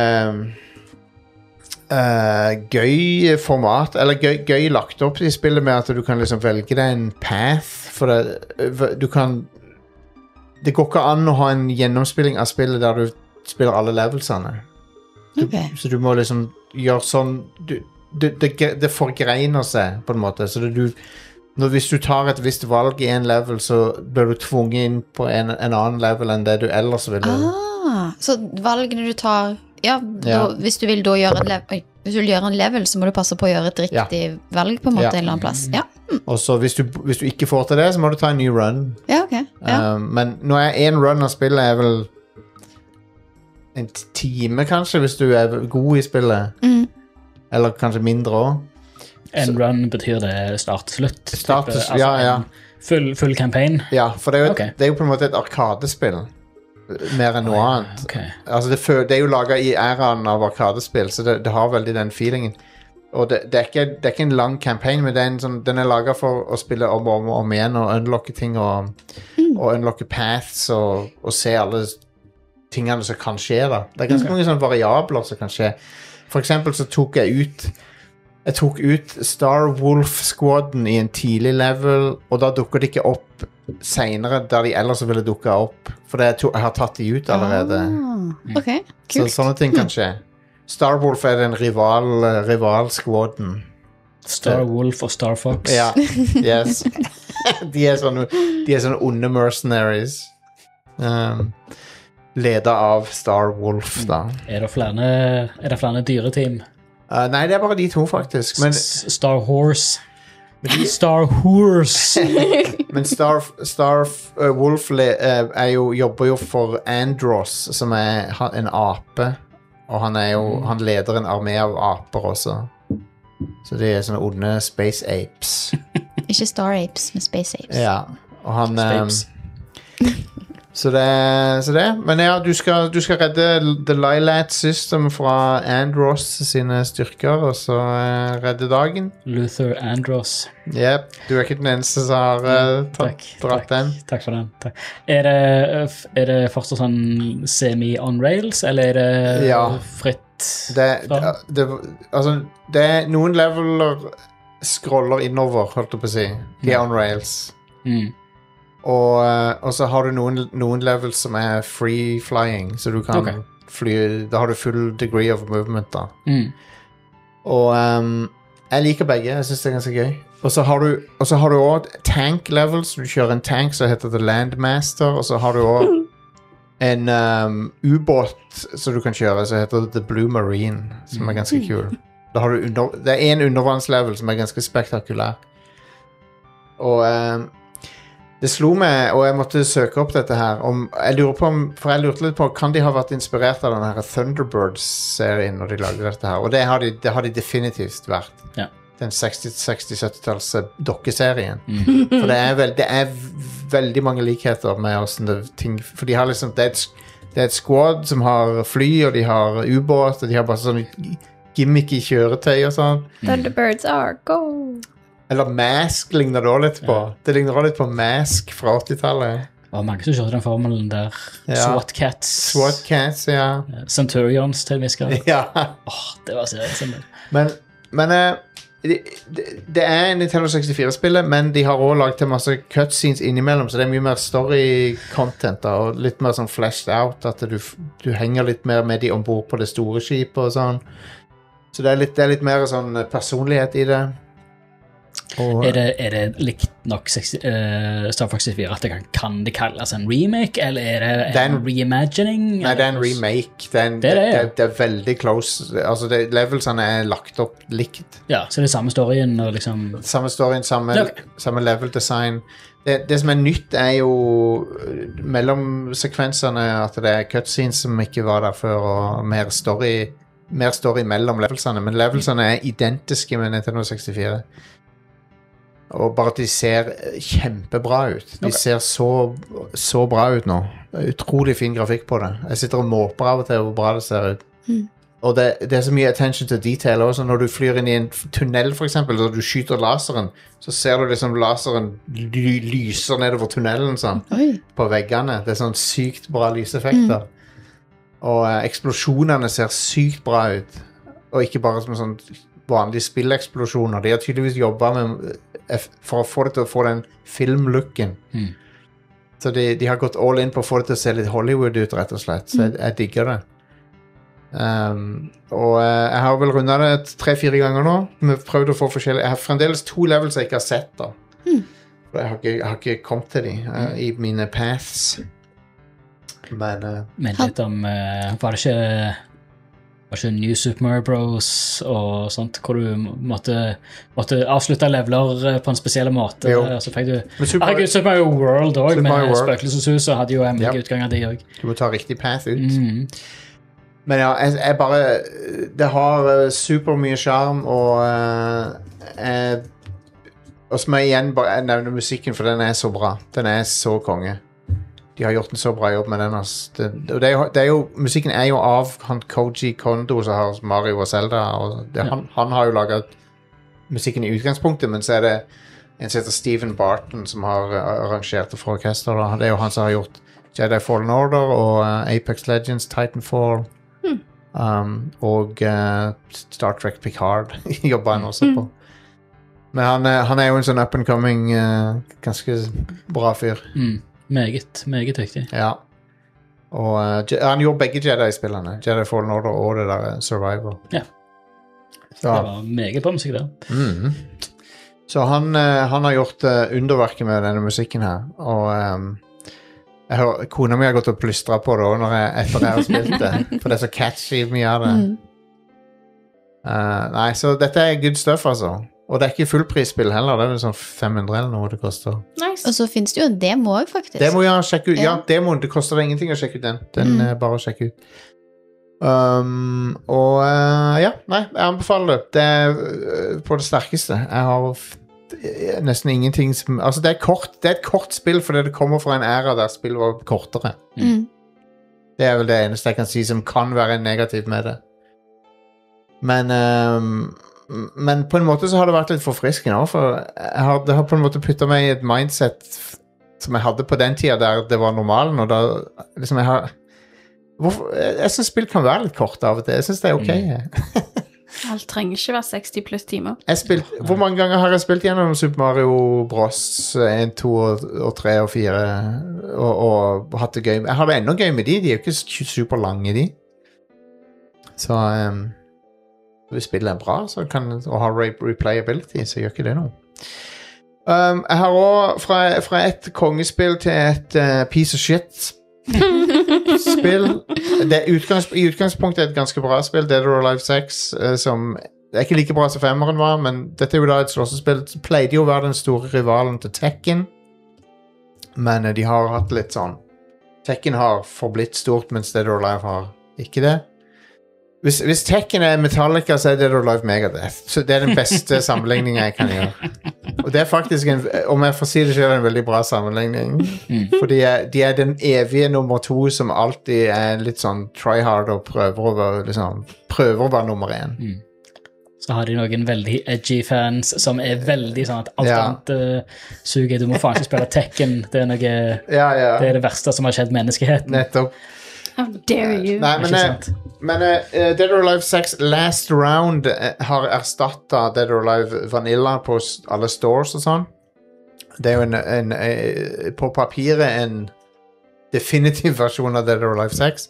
uh, gøy format, eller gøy, gøy lagt opp i spillet med at du kan liksom velge deg en path, for det, du kan, det går ikke an å ha en gjennomspilling av spillet der du spiller alle levelsene. Du, Okay. Så du må liksom gjøre sånn, du, det, det, det forgreiner seg på en måte, så det, du, når, hvis du tar et visst valg i en level, så blir du tvunget inn på en, en annen level enn det du ellers ville. Ah, så valgene du tar, ja, da, Ja. hvis du vil da gjøre en level, hvis du vil gjøre en level, så må du passe på å gjøre et riktig Ja. valg på en måte Ja. en eller annen plass. Ja, Og så hvis du, hvis du ikke får til det, så må du ta en ny run. ja ok. Ja. Um, men nå er en run av spillet er vel en t- time kanskje, hvis du er god i spillet. Mm. Eller kanskje mindre også. En run betyr det start til slutt. Start til Type, sl- ja, ja. en Full, full campaign. Ja, for det er jo, Ok. det er jo på en måte et arkadespill. Mer enn noe annet. Ok. Altså det, fø- det er jo laget i æraen av arkadespill, så det, det har veldig den feelingen. Og det, det, er ikke, det er ikke en lang campaign, men det er en sånn, den er laget for å spille om og om, og om igjen, og unlocke ting, og, og unlocke paths, og, og se alle tingene som kan skje da. Det er ganske mange sånne variabler som kan skje. For eksempel så tok jeg ut Jeg tok ut Star Wolf Squadden i en tidlig level, og da dukker det ikke opp senere der de ellers ville dukke opp, for det jeg, to, jeg har tatt de ut allerede. Ah, ok, Så kult. sånne ting kan skje. Star Wolf er den rival, rival squadden. Star Wolf og Star Fox. Ja, yes. De er sånne, de er sånne onde mercenaries. Um, ledet av Star Wolf, da. Er det flere, er det flere dyreteam? Uh, nei, det er bare de to, faktisk. Men, S- Star Horse. Star Horse. men Star, Star uh, Wolf le, uh, er jo, jobber jo for Andros, som er ha- en ape. Og han, er jo, han leder en armé av aper også. Så de er sånne onde space apes. Ikke Star Apes, men Space Apes. Ja, og han um, Spapes. så, det, så det Men ja, du skal, du skal redde The Lilat System fra Andros sine styrker, og så uh, redde dagen. Luther Andros. Yep, du er ikke den eneste som har uh, tatt, Takk, dratt takk, den. takk for den. Takk. Er, det, er det fortsatt sånn semi-on rails, eller er det Ja. fritt? Det, fra? det, det, altså, det er noen leveler scroller innover, holdt jeg på å si. De er on rails. Mm. Og, uh, og så har du noen, noen levels som er free flying, så du kan Ok. fly. Da har du full degree of movement, da. Mm. Og um, jeg liker begge. Jeg synes det er ganske gøy. Og så har du Og så har du også tank levels. Du kjører en tank som heter The Landmaster, og så har du også en um, ubåt som du kan kjøre som heter The Blue Marine, som er ganske kul. Da har du under, det er en undervannslevel som er ganske spektakulær. Og um, det slo meg, og jeg måtte søke opp dette her om, jeg lurer på om, for jeg lurte litt på, kan de ha vært inspirert av denne her Thunderbirds-serien når de lagde dette her? Og det har de, det har de definitivt vært. Ja. Den seksti-seksti-syttitalls dokkeserien. For det er, veld, det er veldig mange likheter med hvordan det ting, for de har liksom, det er et, det er et squad som har fly, og de har ubåt, og de har bare sånn gimmicky kjøretøy og sånn. Thunderbirds are go! Eller Mask ligner det også litt på. Ja. Det ligner også litt på Mask fra åttitallet. Det var mange som kjørte den formelen der. Ja. SWAT Cats. SWAT Cats, ja. Centurions til visker. Ja. Åh, det var serien. Men, men uh, det, det er Nintendo sekstifire-spillet, men de har også lagt til masse cutscenes innimellom, så det er mye mer story-content da, og litt mer sånn flashed out, at du, du henger litt mer med de ombord på det store skipet og sånn. Så det er litt, det er litt mer sånn personlighet i det. Og, er, det, er det likt nok uh, Star Fox sekstifire at det kan, kan det kalles en remake, eller er det en, den, reimagining? Nei, det er en remake. Det er, en, det, er det, ja. det, det er veldig close. Altså, det, levelsene er lagt opp likt. Ja, så det er samme storyen og liksom... Samme storyen, samme, okay. samme level design. Det, det som er nytt er jo mellom sekvensene at det er cutscenes som ikke var der før, og mer story, mer story mellom levelsene, men levelsene er identiske med Nintendo sekstifire. Og bare at de ser kjempebra ut. De okay. ser så, så bra ut nå. Utrolig fin grafikk på det. Jeg sitter og måper av og til hvor bra det ser ut. Mm. Og det, det er så mye attention to detail også. Når du flyr inn i en tunnel for eksempel, og du skyter laseren, så ser du liksom laseren ly lyser nedover tunnelen sånn, på veggene. Det er sånn sykt bra lyseffekter. Mm. Og eh, eksplosjonene ser sykt bra ut. Og ikke bare som sånn vanlige spilleksplosjoner. De har tydeligvis jobbet med for å få det til å få den filmlooken. Mm. Så de, de har gått all in på å få det til å se litt Hollywood ut, rett og slett. Så jeg, jeg digger det. Um, og uh, jeg har vel rundet det tre-fire ganger nå. Vi har prøvd å få forskjellige. Jeg har fremdeles to levels jeg ikke har sett da. Mm. For jeg har ikke, jeg har ikke kommet til de uh, i mine paths. Men uh, Men litt om uh, var det ikke var ikke New Super Mario Bros og sånt, hvor du måtte, måtte avslutte leveler på en spesiell måte. Så fikk du... Super, herregud, Super Mario World også, med Spøkelsesus, og hadde jo hemmelige yep. utganger de også. Du må ta riktig path ut. Mm. Men ja, jeg, jeg bare... Det har super mye charm, og... Uh, jeg, og som jeg igjen bare jeg nevner musikken, for den er så bra. Den er så konge. De har gjort en så bra jobb med den. Det, det er jo, det er jo, musikken er jo av han Koji Kondo som har Mario og Zelda. Og det, han, han har jo laget musikken i utgangspunktet, men så er det en som heter Stephen Barton som har arrangert det for orkester. Da. Det er jo han som har gjort Jedi Fallen Order og uh, Apex Legends, Titanfall hmm. um, og uh, Star Trek Picard jobber han også hmm. på. Men han, han er jo en sånn up and coming uh, ganske bra fyr. Mm. Meget, meget viktig. Ja. Og uh, han gjorde begge Jedi-spillene. Jedi Fallen Order og det der Survivor. Ja. Så. Det var meget bra musikk der. Mm. Så han, uh, han har gjort uh, underverket med denne musikken her. Og um, jeg hører, kona mi har gått og plystret på det også når jeg, etter jeg har spilt det. For det er så catchy mye av det. Mm. Uh, nei, så dette er good stuff, altså. Og det er ikke fullprisspill heller, det er vel sånn fem hundre eller noe det koster. Nice. Og så finnes det jo en demo også, faktisk. Demo, ja, sjekk ut. Ja, ja demoen, det koster ingenting å sjekke ut den. Den mm. er bare å sjekke ut. Um, og uh, ja, nei, jeg anbefaler det. Det er uh, på det sterkeste. Jeg har f- nesten ingenting som... Altså, det er, kort, det er et kort spill, fordi det kommer fra en æra der spill var kortere. Mm. Det er vel det eneste jeg kan si som kan være negativt med det. Men... Um, Men på en måte så har det vært litt forfriskende også, for jeg har, det har på en måte puttet meg i et mindset som jeg hadde på den tiden der det var normalen, og da liksom jeg har hvorfor, jeg synes spill kan være litt kort av og til, jeg synes det er ok. Mm. Alt trenger ikke være seksti pluss timer. Jeg spilt, hvor mange ganger har jeg spilt gjennom Super Mario Bros. en, to og tre og fire og, og hatt det gøy? Jeg har det enda gøy med de, de er jo ikke super lange de. Så... Um, hvis spillet er bra så kan, og har replayability, så gjør ikke det noe. Um, jeg har også fra, fra et kongespill til et uh, piece of shit spill. Det er utgangs, i utgangspunktet et ganske bra spill, Dead or Alive seks, uh, som det er ikke like bra som femmeren var, men dette er jo da et slåssespill. Det pleide jo å være den store rivalen til Tekken, men uh, de har hatt litt sånn Tekken har forblitt stort, mens Dead or Alive har ikke det. Hvis, hvis Tekken er Metallica, så er Dead or Alive Megadeth. Så det er den beste sammenligningen jeg kan gjøre. Og det er faktisk, en, om jeg får si det selv, en veldig bra sammenligning. Mm. For de er, de er den evige nummer to som alltid er litt sånn tryhard og prøver å være, liksom, prøver å være nummer én. Mm. Så har de noen veldig edgy fans som er veldig sånn at alt Ja. annet uh, suger. Du må faen ikke spille Tekken. Det er, noe, Ja, ja. det er det verste som har skjedd menneskeheten. Nettopp. How dare you? Nei, men, Ikke eh, sant? men eh, Dead or Alive seks Last Round eh, har erstattet Dead or Alive Vanilla på s- alle stores og sånn. Det er jo en, en, eh, på papiret en definitiv versjon av Dead or Alive seks.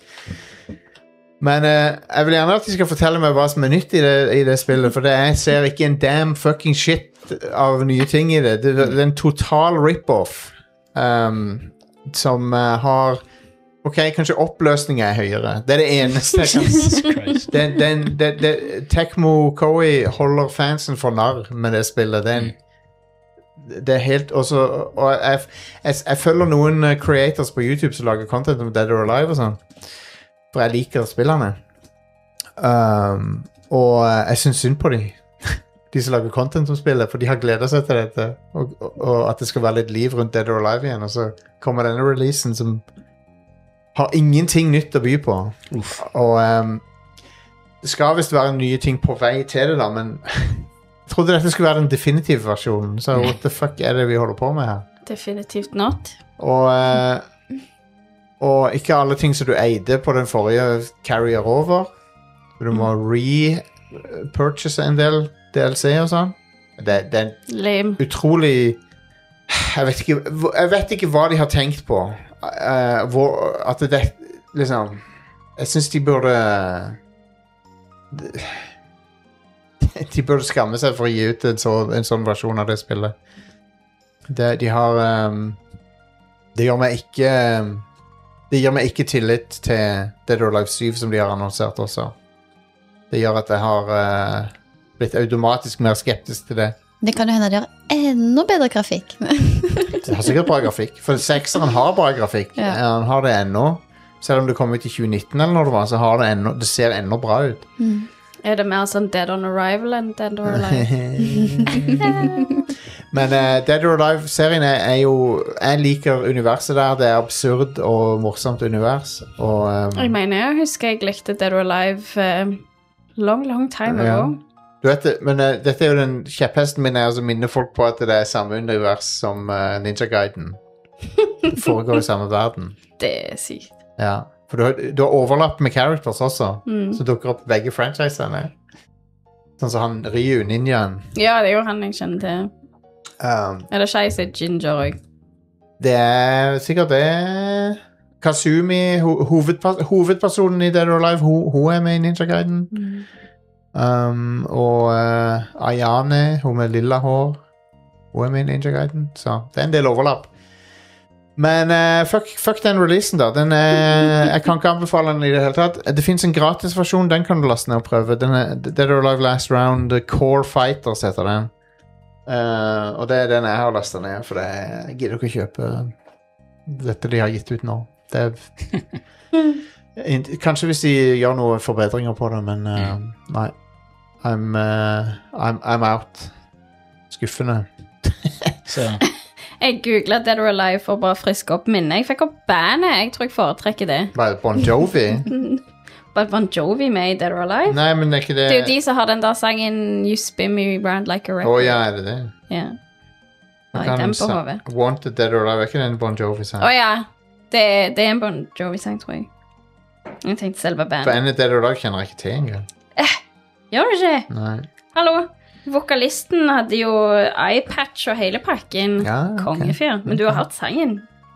Men eh, jeg vil gjerne at de skal fortelle meg hva som er nytt i det, i det spillet, for det, jeg ser ikke en damn fucking shit av nye ting i det. Det, det er en total rip-off um, som eh, har Ok, kanskje oppløsningen er høyere. Det er det eneste jeg kan Jesus Christ. den, den, den, den, Tecmo Koei holder fansen for narr med det spillet. Det er, en, det er helt også, og jeg, jeg, jeg følger noen eh, creators på YouTube som lager content om Dead or Alive og sånn. For jeg liker spillerne. Um, og eh, jeg synes synd på de. De som lager content om spillet, for de har gledet seg til dette. Og, og, og at det skal være litt liv rundt Dead or Alive igjen. Og så kommer denne releasen som har ingenting nytt å by på. Uff. Og um, det skal visst være nye ting på vei til det da, men jeg trodde dette skulle være den definitive versjonen, så what the fuck er det vi holder på med her? Definitivt not. Og, uh, og ikke alle ting som du eide på den forrige carrier over. Du må re-purchase en del D L C og sånn. Det, det er Lame. utrolig jeg vet, ikke, jeg vet ikke hva de har tenkt på. Uh, hvor, at det liksom jeg synes de burde de, de burde skamme seg for å gi ut en, så, en sånn versjon av det spillet. Det, de har um, det gjør meg ikke det gir meg ikke tillit til Dead or Alive syv som de har annonsert også. Det gjør at jeg har uh, blitt automatisk mer skeptisk til det. Det kan jo hende de har enda bedre grafikk. Det har sikkert bra grafikk. For sekseren har bra grafikk. Ja. Han har det ennå. Selv om det kom ut i tjue nitten eller når det var, så har det ennå, det ser ennå bra ut. Mm. Er det mer sånn Dead on Arrival enn Dead or Alive? Men uh, Dead or Alive-serien er, er jo jeg liker universet der. Det er absurd og morsomt univers. Og, um, Jeg mener, jeg husker jeg likte Dead or Alive uh, long, long time Ja. ago. du vet det, men uh, dette er jo den kjepphesten min er å minne folk på at det er samme univers som uh, Ninja Gaiden. Det foregår i samme verden. Det er sykt. Ja, for du har, du har overlapp med characters også, Mm. som dukker opp begge franchisene. Sånn som han Ryu, ninjaen. Ja, det er jo han jeg kjenner til. Um, Eller ikke jeg sier Ginger også. det er sikkert det. Kazumi, ho hovedpa hovedpersonen i Dead or Alive, hun, hun er med i Ninja Gaiden. Mm. Um, og uh, Ayane, hun med lilla hår, hun er med i Ninja Gaiden. Så det er en del overlapp. Men uh, fuck, fuck den releasen da. Den er, jeg kan ikke anbefale den i det hele tatt. Det finnes en gratis versjon, den kan du laste ned og prøve. Den er Dead or Alive Last Round Core Fighters heter den. Uh, og det er den jeg har lastet ned, for det, jeg gidder ikke å kjøpe dette de har gitt ut nå. Det er in, kanskje hvis de gjør noen forbedringer på det, men uh, nei. I'm, uh, I'm, I'm out. Skuffende. Så Jeg googlet Dead or Alive for å bare friske opp minnet. Jeg fikk opp bandet. Jeg tror jeg foretrekker det. Bare Bon Jovi? Var Bon Jovi med i Dead or Alive? Nei, men er ikke det... Det er jo de som har den der sangen You spin me round like a Å record. ja, er det det? Ja. Hva Har kan jeg den de på sa- hodet? Wanted Dead or Alive, er ikke det en Bon Jovi-sang? Å ja. Det, er- det er en Bon Jovi-sang, tror jeg. Jeg tenkte selve For bandet. en Dead or Alive kjenner jeg ikke til engang. Gjør du ikke? Nei. Hallo? Vokalisten hadde jo eyepatch og hele pakken. Ja, ok. Kongefyr. Men du har hørt sangen?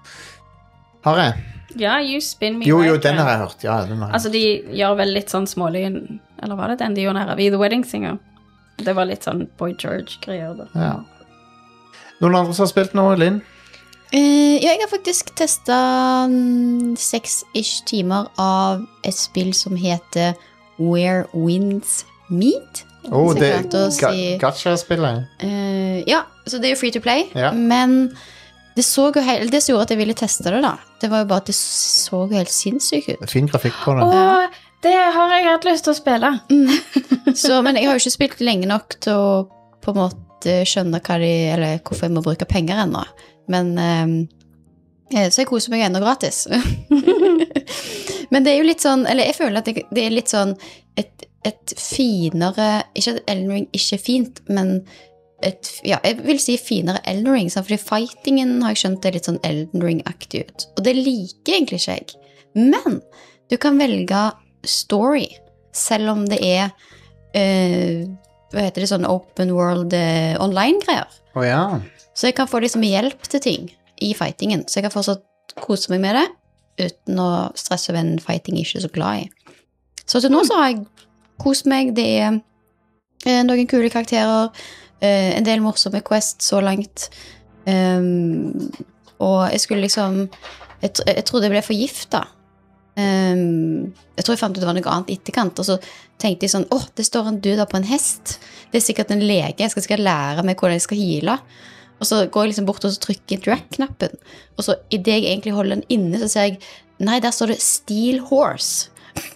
Har jeg? Ja, You spin me Jo, jo, right den har round. jeg hørt. Ja, den har jeg. Altså, de gjør vel litt sånn smålig. Eller var det den de gjorde nede ved The Wedding Singer? Det var litt sånn Boy George-greier da. Ja. Noen andre som har spilt noe, Linn? Eh, ja, jeg har faktisk testet mm, seks-ish timer av et spill som heter Where Winds Meet. Åh, Så det jeg klarte å ga si- gacha-spillet. Eh, ja, så det er jo free to play, Ja. men det så jo helt, det som gjorde at jeg ville teste det da, det var jo bare at det så jo helt sinnssykt ut. Fin grafikk på det. Åh, det har jeg hatt lyst til å spille. Så, men jeg har jo ikke spilt lenge nok til å på en måte uh, skjønne hva de, eller hvorfor jeg må bruke penger ennå. Men, um, så jeg koser meg ennå gratis. Men det er jo litt sånn, eller jeg føler at det, det er litt sånn et, et finere, ikke at Elden Ring ikke er fint, men et, ja, jeg vil si finere Elden Ring, fordi fightingen har jeg skjønt er litt sånn Elden Ring-aktig ut. Og det liker egentlig ikke jeg. Men du kan velge story, selv om det er uh, hva heter det, sånn open world uh, online-greier. Å oh, ja. Så jeg kan få liksom hjelp til ting i fightingen, så jeg kan fortsatt kose meg med det, uten å stresse over en fighting jeg ikke er så glad i. Så til nå så har jeg kost meg, det er uh, noen kule karakterer, uh, en del morsomme quests så langt, um, og jeg skulle liksom, jeg, jeg trodde jeg ble forgiftet. Um, jeg tror jeg fant ut det var noe annet etterkant, og så tenkte jeg sånn, åh, det står en dude på en hest, det er sikkert en lege, jeg skal sikkert lære meg hvordan jeg skal heale, og så går jeg liksom bort og så trykker drag-knappen, og så i det jeg egentlig holder den inne, så ser jeg, nei, der står det Steel Horse.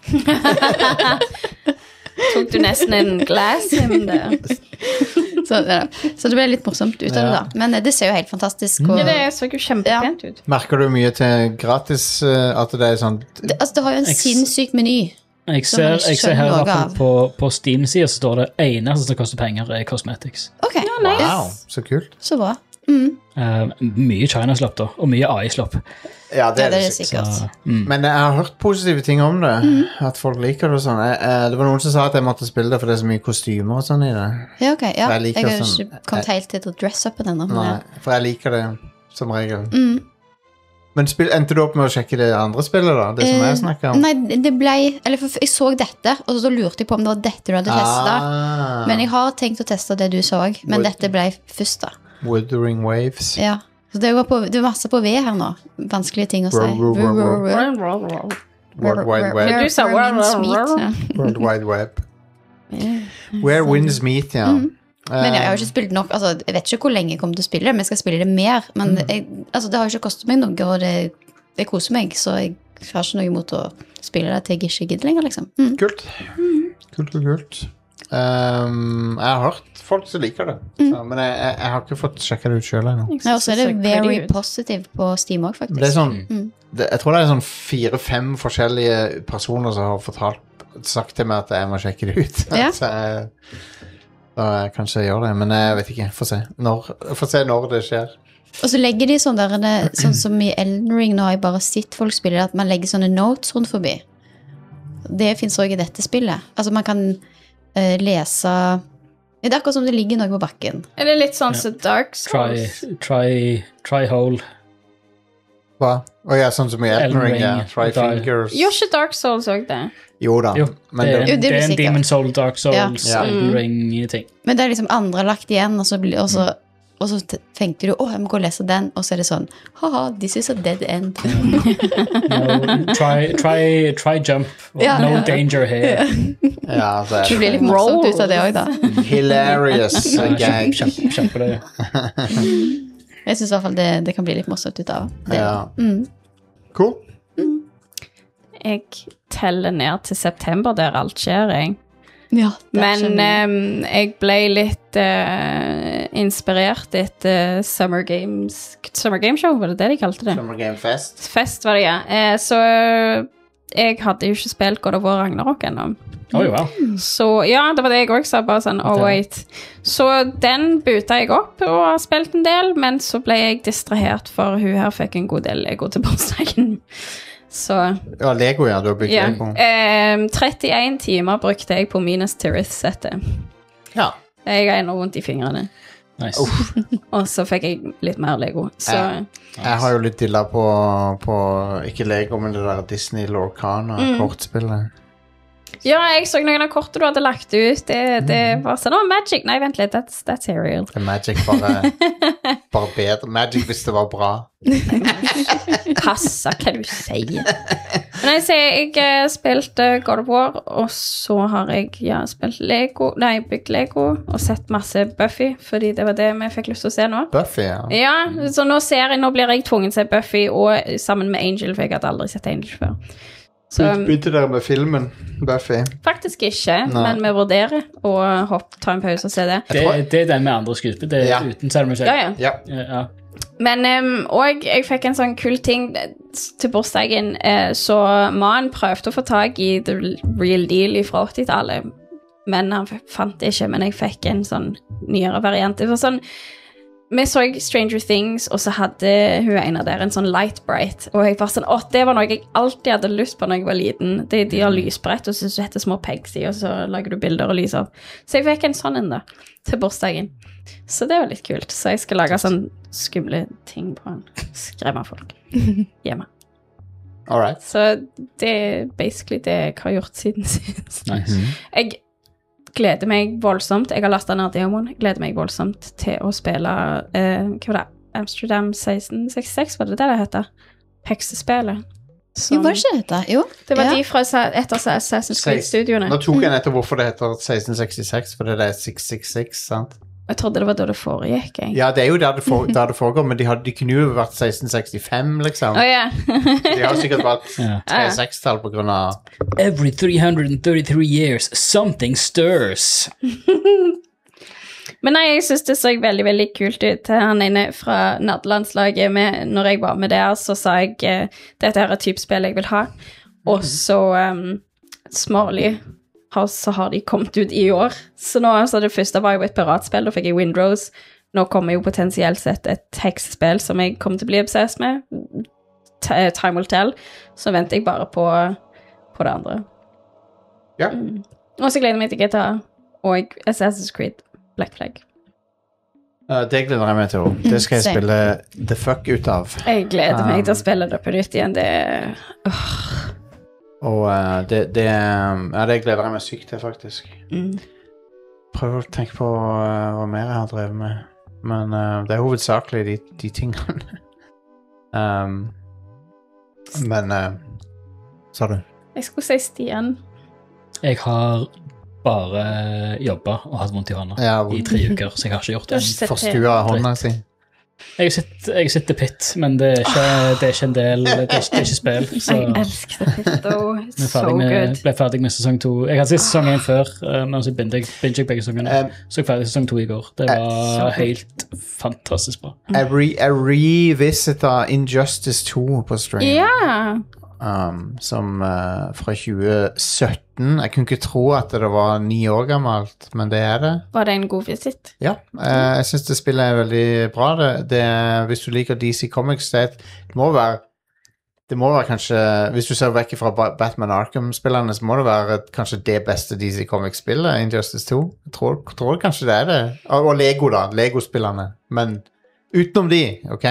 Tok du nesten en glass him der? Så, ja. Så det ble litt morsomt ut av det da, men det ser jo helt fantastisk og, ja, det så jo kjempepent ut. Merker du mye til gratis, uh, at det er sånn det, altså det har jo en Ex- sinnssyk meny. Jeg ser, jeg ser her i hvert fall på, på Steam-siden så står det eneste som koster penger er cosmetics. Ok, Ja, nice. wow, så kult. så bra. Mm. Uh, mye China-slopp da, og mye A I-slopp. Ja, det Ja, er det det er sikkert. sikkert. Så, mm. Men jeg har hørt positive ting om det, at folk liker det og sånn. Jeg, eh, det var noen som sa at jeg måtte spille det, for det er så mye kostymer og sånn i det. Ja, ok, ja. Jeg Jeg, liker har sånn- ikke kommet helt til å dress-upen ennå. men Nei, ja. for jeg liker det som regel. Mm. Men spill, endte du opp med å sjekke det andre spillet da? Det som Eh, jeg snakker om? Nei, det ble, eller for jeg så dette, og så lurte jeg på om det var dette du hadde testet. Ah, Men jeg har tenkt å teste det du så, men Wood- dette ble først da. Wuthering Waves. Ja. Så det var, på, det var masse på V her nå. Vanskelige ting å si. Ro- ro- ro- ro. World Wide Web. Du sa Where winds wow, wow, wow. meet, ja. World Wide Web. Where Winds Meet, ja. Mhm. Men ja, jeg har Eh, ikke spilt nok, altså, jeg vet ikke hvor lenge jeg kommer til å spille det, men jeg skal spille det mer. Men Mm. jeg, altså, det har jo ikke kostet meg noe, og det, det koser meg, så jeg har ikke noe imot å spille det til jeg ikke gidder lenger, liksom. Mm. Kult. Kult, kult, kult. Um, jeg har hørt folk som liker det, Mm. så, men jeg, jeg, jeg har ikke fått sjekket det ut selv ennå. Ja, og så er det very positive på Steam også, faktisk. Det er sånn, Mm. det, jeg tror det er sånn fire-fem forskjellige personer som har fortalt, sagt til meg at jeg må sjekke det ut. Ja. så jeg, så jeg kanskje gjør det, men jeg vet ikke, få se når, få se når det skjer. Og så legger de sånn der, det, sånn som i Elden Ring, nå har jeg bare sett folk spille det, at man legger sånne notes rundt forbi. Det finnes også i dette spillet. Altså man kan eh, lese, det er akkurat som det ligger noe på bakken. Er det litt sånn Ja. som Dark Try, Souls? try, try hole. Hva? Å ja, sånn som i Elden Elden Ring, ja. Ring, Try da- Fingers. Gjør ikke Dark Souls også det? Jo da, Jo, men det, det, er- Jo, det det blir er en sikkert. Demon Soul, Dark Souls, Ja. Elden Mm. Ring-ting. Men det er liksom andre lagt igjen, og så, blir- og så, og så te- tenkte du, åh, jeg må gå og lese den, og så er det sånn, haha, this is a dead end. No, try, try, try jump. Ja, no ja. danger here. ja, så Det er blir det litt morsomt ut av det også, da. hilarious gag. Kjempe, kjempe det. Jeg synes i hvert fall det, det kan bli litt morsomt ut av det. Ja. Mm. Cool. Jeg teller ned til september der alt skjer, jeg. Ja, det er Men ikke mye. ehm, jeg ble litt eh, inspirert etter Summer Games Summer Game Show, var det det de kalte det? Summer Game Fest. Fest var det, ja. Eh, så jeg hadde jo ikke spilt God of War Ragnarok ennå. Oi, wow. Så ja, det var det jeg også sa, bare sånn, oh wait. Så den buta jeg opp og har spilt en del, men så ble jeg distrahert for hun her fikk en god del Lego til bursdagen. Så Ja, Lego, ja. Du har bygd ja. Lego. Eh, trettien timer brukte jeg på Minas Tirith-settet. Ja. Jeg har ennå vondt i fingrene. Nice. Og så fikk jeg litt mer Lego. Så Ja. Jeg har jo litt dilla på, på ikke Lego, men det der Disney Lorcana-kortspillet. ja, jeg så noen av kortene du hadde lagt ut. Det, det var sånn, å, Magic. Nei, vent litt, that's, that's Ariel. Det er Magic bare, bare bedre. Magic hvis det var bra. Passa, hva du sier. Men jeg sier, jeg eh, spilte God of War, og så har jeg ja, spilt Lego, nei, bygd Lego, og sett masse Buffy, fordi det var det vi fikk lyst til å se nå. Buffy, ja. Ja, så nå ser jeg, nå blir jeg tvungen til å se Buffy, og sammen med Angel, for jeg hadde aldri sett Angel før. Så, Begynte dere med filmen, Buffy? Faktisk ikke, Nei. men vi vurderer å hoppe, ta en pause og se det. Det, det er den med andre skuespill. Det er Ja. uten Sarah Michelle. Ja, ja. Ja. Ja. Men um, og jeg fikk en sånn kul ting til bursdagen, eh, så mannen prøvde å få tag i The Real Deal fra åttitallet, men han fant det ikke, men jeg fikk en sånn nyere variant. Det var sånn, vi så Stranger Things, og så hadde hun en av der, en sånn Light Bright, og jeg var sånn, åh, det var noe jeg alltid hadde lyst på når jeg var liten. Det, de har lysbrett, og så setter små pegs i, og så lager du bilder og lyser. Så jeg fikk en sånn en da, til bursdagen. Så det var litt kult. Så jeg skal lage sånn skumle ting på han. Skremme folk hjemme. Alright. Så det er basically det jeg har gjort siden sist. Nice. Jeg gleder meg voldsomt. Jeg har lastet ned demoen. Jeg gleder meg voldsomt til å spille eh, hva var det? Amsterdam seksten sekstiseks, var det det det heter? Heksespillet. Jo, var det ikke dette? Jo. Det var Ja. de fra sa- et av Assassin's Creed-studioene. Nå tok jeg nettopp hvorfor det heter seksten sekstiseks, for det er seks seks seks, sant? Jeg trodde det var da det foregikk, jeg. Ja, det er jo der det, for, der det foregår, men de, hadde, de kunne jo vært seksten sekstifem, liksom. Å ja. De har sikkert valgt Ja. tre sekstall på grunn av... Every three hundred thirty-three years, something stirs. Men nei, jeg synes det så veldig, veldig kult ut. Han ene fra nerdelandslaget, med, når jeg var med der, så sa jeg, eh, dette her er typ spill jeg vil ha. Og så um, smålig, har, så har de kommet ut i år. Så nå, altså det første var jo et piratspill, da fikk jeg Windrose. Nå kommer jo potensielt sett et heksespill som jeg kommer til å bli obsessed med. T- Time will tell. Så venter jeg bare på, på det andre. Ja. Mm. Og så gleder jeg meg til G T A og Assassin's Creed Black Flag. Uh, det gleder jeg meg til. Det skal jeg Same. spille the fuck ut av. Jeg gleder Um, meg til å spille det på nytt igjen. Det øh. Og uh, det, det, um, ja, det gleder jeg meg sykt til, faktisk. mm. Prøver å tenke på uh, hva mer jeg har drevet med. Men uh, det er hovedsakelig de, de tingene. um, men uh, sa du? Jeg skulle si Stian. Jeg har bare jobbet og hatt vondt i hånda Ja, i tre uker, så jeg har ikke gjort Du har det. ikke sett forstua hånda si. Jeg sitter, jeg sitter pitt, men det er, ikke, det er ikke en del, det er ikke, det er ikke spill. Så Jeg elsker det Pitto. jeg er So ferdig med, good. ble ferdig med sesong to. Jeg hadde sett sesong én før, eh, men så begynte jeg binge jeg begge sesongene. Um, Så jeg ferdig sesong to i går. Det Så var good. helt fantastisk bra. jeg, re, jeg revisita Injustice to på stream. Ja. Um, som uh, fra tjue sytten. Jeg kunne ikke tro at det var ni år gammelt, men det er det. Var det en god visitt? Ja, uh, jeg synes det spillet er veldig bra. Det, det, hvis du liker D C Comics, det, det må være det må være kanskje, hvis du ser vekk fra Ba- Batman Arkham-spillerne, så må det være kanskje det beste D C Comics-spillet, Injustice to. Jeg tror, tror kanskje det er det. Og, og Lego da, Lego-spillerne. Men utenom de, ok?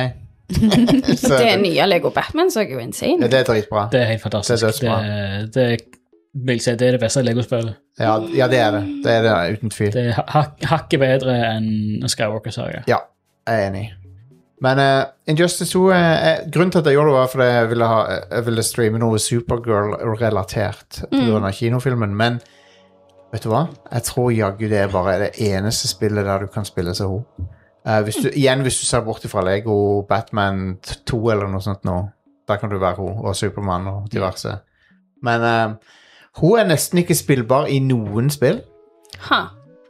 Så, Det nye Lego Batman så jo ja, insane. det er dritbra. Det er helt fantastisk. Det er dødsbra. Det, det, vil jeg si, det er det beste Lego-spillet. Ja, ja, det er det. Det er det, uten tvil. Det er hak, hakket bedre enn Skywalker-saga. Ja, jeg er enig. Men uh, Injustice to, uh, grunnen til at jeg gjorde det var fordi jeg ville, ha, jeg ville streame noe Supergirl-relatert på grunn av kinofilmen, men vet du hva? Jeg tror jaggu det er bare det eneste spillet der du kan spille seg ho. Uh, hvis du, igjen, hvis du ser bort fra Lego Batman to eller noe sånt nå, der kan du være ho, og Superman og diverse. Men uh, hun er nesten ikke spillbar i noen spill, Ha.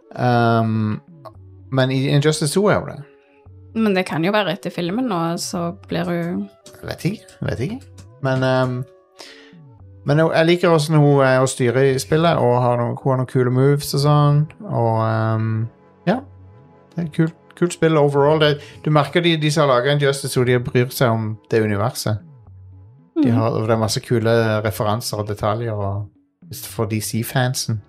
um, men i Injustice to er hun det. Men det kan jo være etter filmen nå, så blir hun... Vet ikke, vet ikke. Men, um, men jeg jeg liker hvordan hun er å styre i spillet, og har noen, hun har noen kule moves og sånn, og um, ja, det er et kult, kult spill overall. Det, du merker de, de som har laget Injustice, og de bryr seg om det universet. De har, og det er masse kule referanser og detaljer, og for D C-fansen.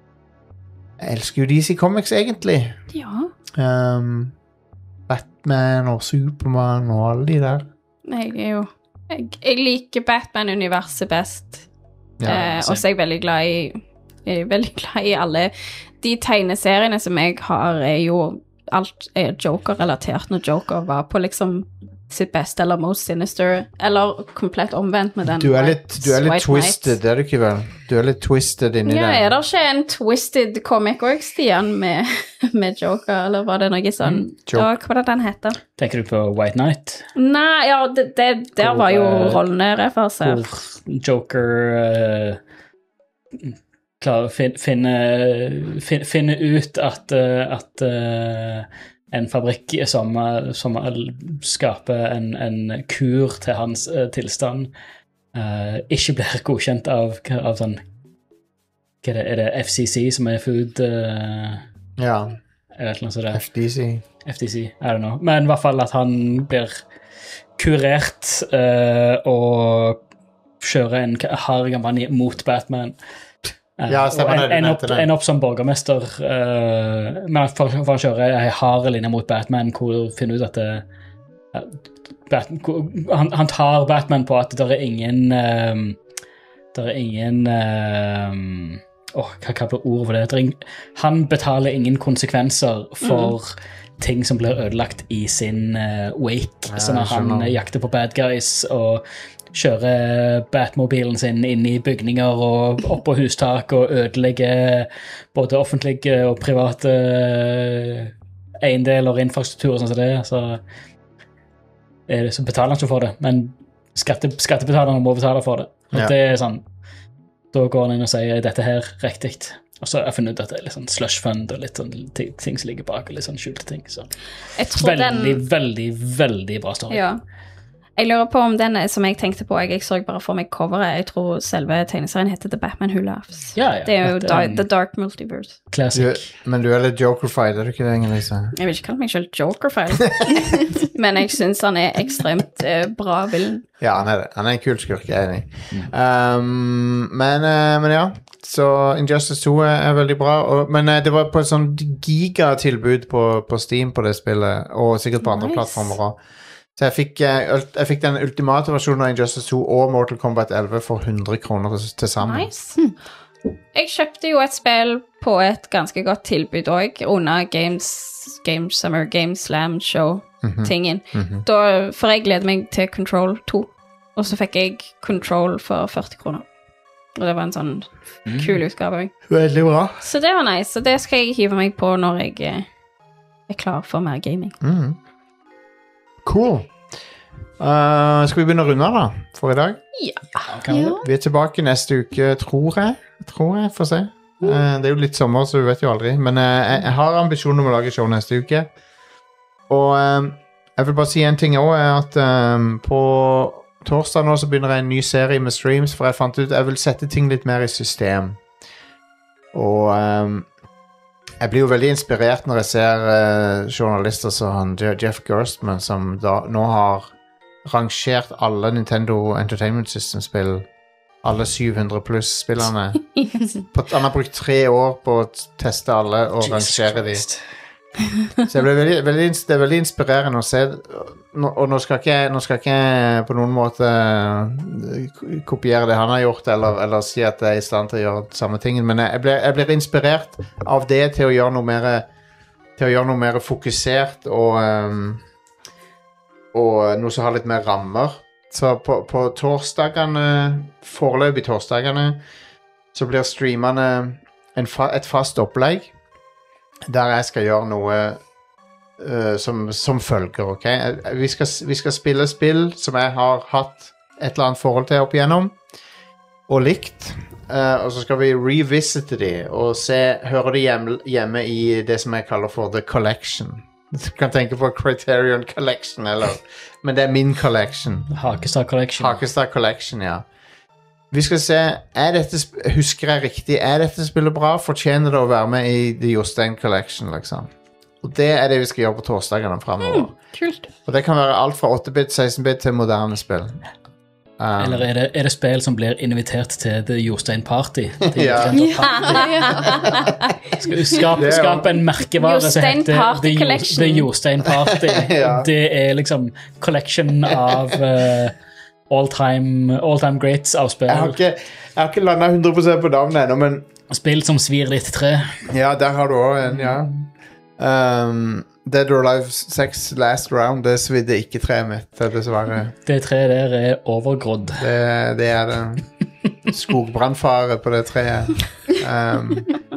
Jeg elsker jo D C Comics egentlig. Ja. Um, Batman og Superman og alle de der. Jeg er jo... Jeg, jeg liker Batman-universet best. Ja, eh, og så er jeg veldig glad i... Jeg er veldig glad i alle... De tegneseriene som jeg har, er jo... Alt er Joker-relatert når Joker var på liksom sitt beste, eller most sinister, eller komplett omvendt med den. Du er litt, du er litt White twisted, Knight. er du ikke vel? Du er litt twisted inni Ja, den. er det ikke en twisted comic også, Stian, med, med Joker, eller var det noe sånn? Joker. Ja, hva var det den heter? Tenker du på White Knight? Nei, ja, det, det, der Hvor, var jo eh, rollene refersert. Hvor Joker uh, klarer å fin, finne, fin, finne ut at, uh, at uh, en fabrikk som, som skaper en, en kur til hans uh, tilstand, uh, ikke blir godkjent av, av sånn, hva er det, er det F C C som er food... Uh, Ja, eller noe sånt. F D C. F D C, I don't know. Men i hvert fall at han blir kurert uh, og kjører en hard kampanje mot Batman. Uh, Ja, stemmer og det, en, du en, opp, nevnte det. en opp som borgermester, uh, men for, for han kjører en hard linje mot Batman, hvor du finner ut at det, uh, Batman, hvor, han, han tar Batman på at det er ingen um, det er ingen um, Åh, hva, hva blir ordet for det? det ing, han betaler ingen konsekvenser for mm. ting som blir ødelagt i sin uh, wake. Ja, så når han skjønner. jakter på bad guys og kjører Batmobilen sin inn i bygninger og opp på hustak og ødelegger både offentlige og private eiendeler og infrastruktur og sånn som det, så, er det, så betaler han ikke for det. Men skatte, skattebetalerne må betale for det. Og Ja. det er sånn, da går han inn og sier, er dette her riktig? Og så har jeg funnet ut at det er litt sånn slush fund og litt sånn ting, ting som ligger bak, og litt sånn skjulte ting. Så. Jeg tror Veldig, den... veldig, veldig bra story. Ja. Jeg lurer på om den er, som jeg tenkte på, jeg, jeg så bare for meg coveret, jeg tror selve tegneserien heter The Batman Who Laughs. Ja, ja. Det er jo Dette er da, en The Dark Multiverse. Du, Classic. men du er litt Joker-fied, er du ikke det, Inger-Lise? Jeg vil ikke kalle meg selv Joker-feil, men jeg synes han er ekstremt eh, bra villain. Ja, han er det. Han er en kul skurk, jeg er enig. Um, men, uh, men ja, så Injustice to er, er veldig bra. Og, men uh, det var på et sånn gigatilbud på, på Steam på det spillet, og sikkert på andre Nice. plattformer også. Så jeg fikk, uh, ult- jeg fikk den ultimate versjonen av Injustice to og Mortal Kombat elleve for hundre kroner til, til sammen. Nice. Jeg kjøpte jo et spill på et ganske godt tilbud også, under Games, Games Summer Games Slam Show-tingen. Mhm. Da, for jeg gleder meg til Control to, og så fikk jeg Control for førti kroner. Og det var en sånn kul utgave. Veldig bra. Så det var nice, og det skal jeg hive meg på når jeg eh, er klar for mer gaming. Mm. Cool. Uh, skal vi begynne å runde av da, for i dag? Kan vi det? Ja. Vi er tilbake neste uke, tror jeg. Tror jeg, får se. Uh, det er jo litt sommer, så vi vet jo aldri. Men uh, jeg, jeg har ambisjoner om å lage show neste uke. Og um, jeg vil bare si en ting også, er at um, på torsdag nå så begynner jeg en ny serie med streams, for jeg fant ut jeg vil sette ting litt mer i system. Og um, jeg blir jo veldig inspirert når jeg ser uh, journalister som han Je- Jeff Gerstmann, som da, nå har rangert alle Nintendo Entertainment System-spill, alle syv hundre pluss-spillerne. På- Han har brukt tre år på å t- teste alle og rangere de. Christ. Så jeg ble veldig, veldig, ins- det er veldig inspirerende å se. Nå- Og nå skal ikke, jeg- nå skal ikke jeg på noen måte eh, k- kopiere det han har gjort, eller, eller si at jeg er i stand til å gjøre samme tingen, men jeg blir, jeg blir inspirert av det til å gjøre noe mer, til å gjøre noe mer fokusert og, ehm, og noe som har litt mer rammer. Så på, på torsdagene, foreløpig torsdagene, så blir streamene en fa et fast opplegg der jeg skal gjøre noe uh, som, som følger, ok? Vi skal, vi skal spille spill som jeg har hatt et eller annet forhold til opp igjennom, og likt, uh, og så skal vi revisite de, og se, hører de hjemme, hjemme i det som jeg kaller for The Collection. Du kan tenke på Criterion Collection, eller, men det er min collection. Hakestad Collection. Hakestad Collection, ja. Vi skal se, er dette, sp- husker jeg riktig, er dette spillet bra? Fortjener det å være med i The Jostein Collection, liksom? Og det er det vi skal gjøre på torsdagene fremover. Kult. Og det kan være alt fra åtte bit, seksten bit til moderne spill. Um, Eller er det, er det spill som blir invitert til The Jostein Party? Til Ja. Jostein Party. Skal du skape, Det er jo- skape en merkevare som Jostein heter Party The, Jo- Collection. The Jostein Party. Ja. Det er liksom collection av uh, all time, all time greats av spill. jeg har ikke, jeg har ikke landet hundre prosent på navnet ennå, men Spill som svir litt tre. ja, der har du også en, ja. Um, Dead or Alive seks Last Round, det svidde ikke treet mitt, dessverre. Det treet der er overgrodd. Det, det er det. Skogbrannfare på det treet. Um,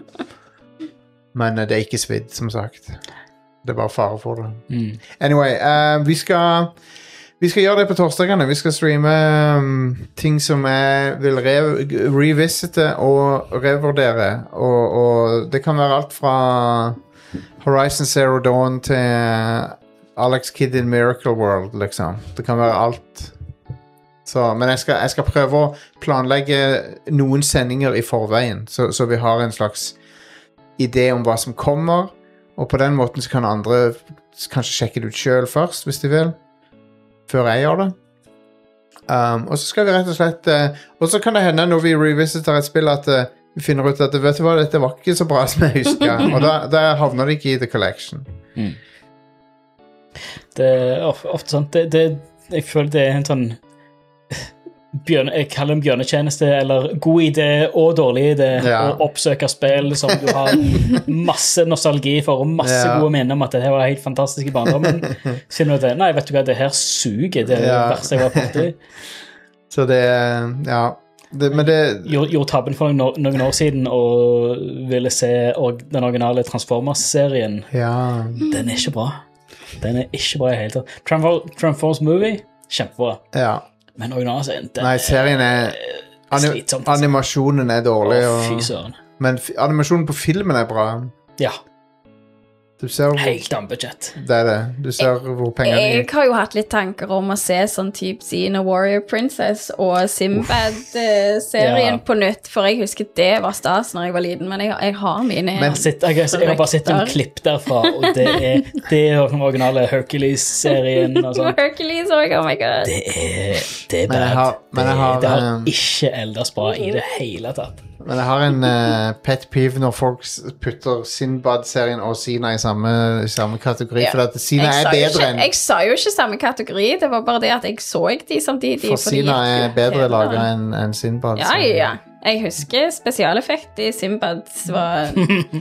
men det er ikke svidd, som sagt. Det er bare fare for det. Mm. Anyway, uh, vi skal vi skal gjøre det på torsdagene. Vi skal streame um, ting som jeg vil re revisite og revurdere. Og, og det kan være alt fra Horizon Zero Dawn til Alex Kidd in Miracle World, liksom. Det kan være alt. Så, men jeg skal, jeg skal prøve å planlegge noen sendinger i forveien, så, så vi har en slags idé om hva som kommer, og på den måten så kan andre kanskje sjekke det ut selv først, hvis de vil, før jeg gjør det. Um, og så skal vi rett og slett, uh, og så kan det hende når vi revisiter et spill at uh, vi finner ut at vet du hva, dette var ikke så bra som jeg husker, og da, da havner det ikke i The Collection. Mm. Det er ofte sånn, det, det, jeg føler det er en sånn bjørne, jeg kaller det en bjørnetjeneste, eller god idé og dårlig idé, Ja. å oppsøke spill som du har masse nostalgi for, og masse Ja. gode minner om at det her var helt fantastisk i barndommen. Så finner du at, nei, vet du hva, det her suger, det er det Ja. verste jeg var borti. Så det, ja, det, men det, Gjorde, gjorde tabben for noen, noen år siden og ville se og, den originale Transformers-serien. ja, Den er ikke bra. Den er ikke bra i hele tatt. Transform, Transformers Movie, kjempebra. ja. Men originalen, den Nei, serien er, anim, slitsomt. Altså. animasjonen er dårlig, Å, og, fy søren. men f animasjonen på filmen er bra. Ja, Du ser hvor, helt annen budget. det er det. Du ser hvor pengene Jeg gikk. har jo hatt litt tanker om å se sånn type Xena Warrior Princess og Sinbad-serien Ja. på nytt, for jeg husker det var stas når jeg var liten, men jeg, jeg har mine Men Sitt, jeg, jeg har bare sett en Rykter. klipp derfra, og det er, det er den originale Hercules-serien og sånn. Hercules òg, oh my god. Det er, det er Men jeg bad. har- men jeg det, har, det har um, ikke eldes bra i det hele tatt. Men jeg har en uh, pet peeve når folk s- putter Sinbad-serien og Sina i samme, i samme kategori, Ja. for at Sina Jeg er sa jo bedre ikke, enn jeg sa jo ikke samme kategori, det var bare det at jeg så de samtidig. For for de Sina gikk jo er bedre hele laget veien. enn enn Sinbad. Ja, så- ja, ja. Jeg husker spesialeffekt i Sinbad var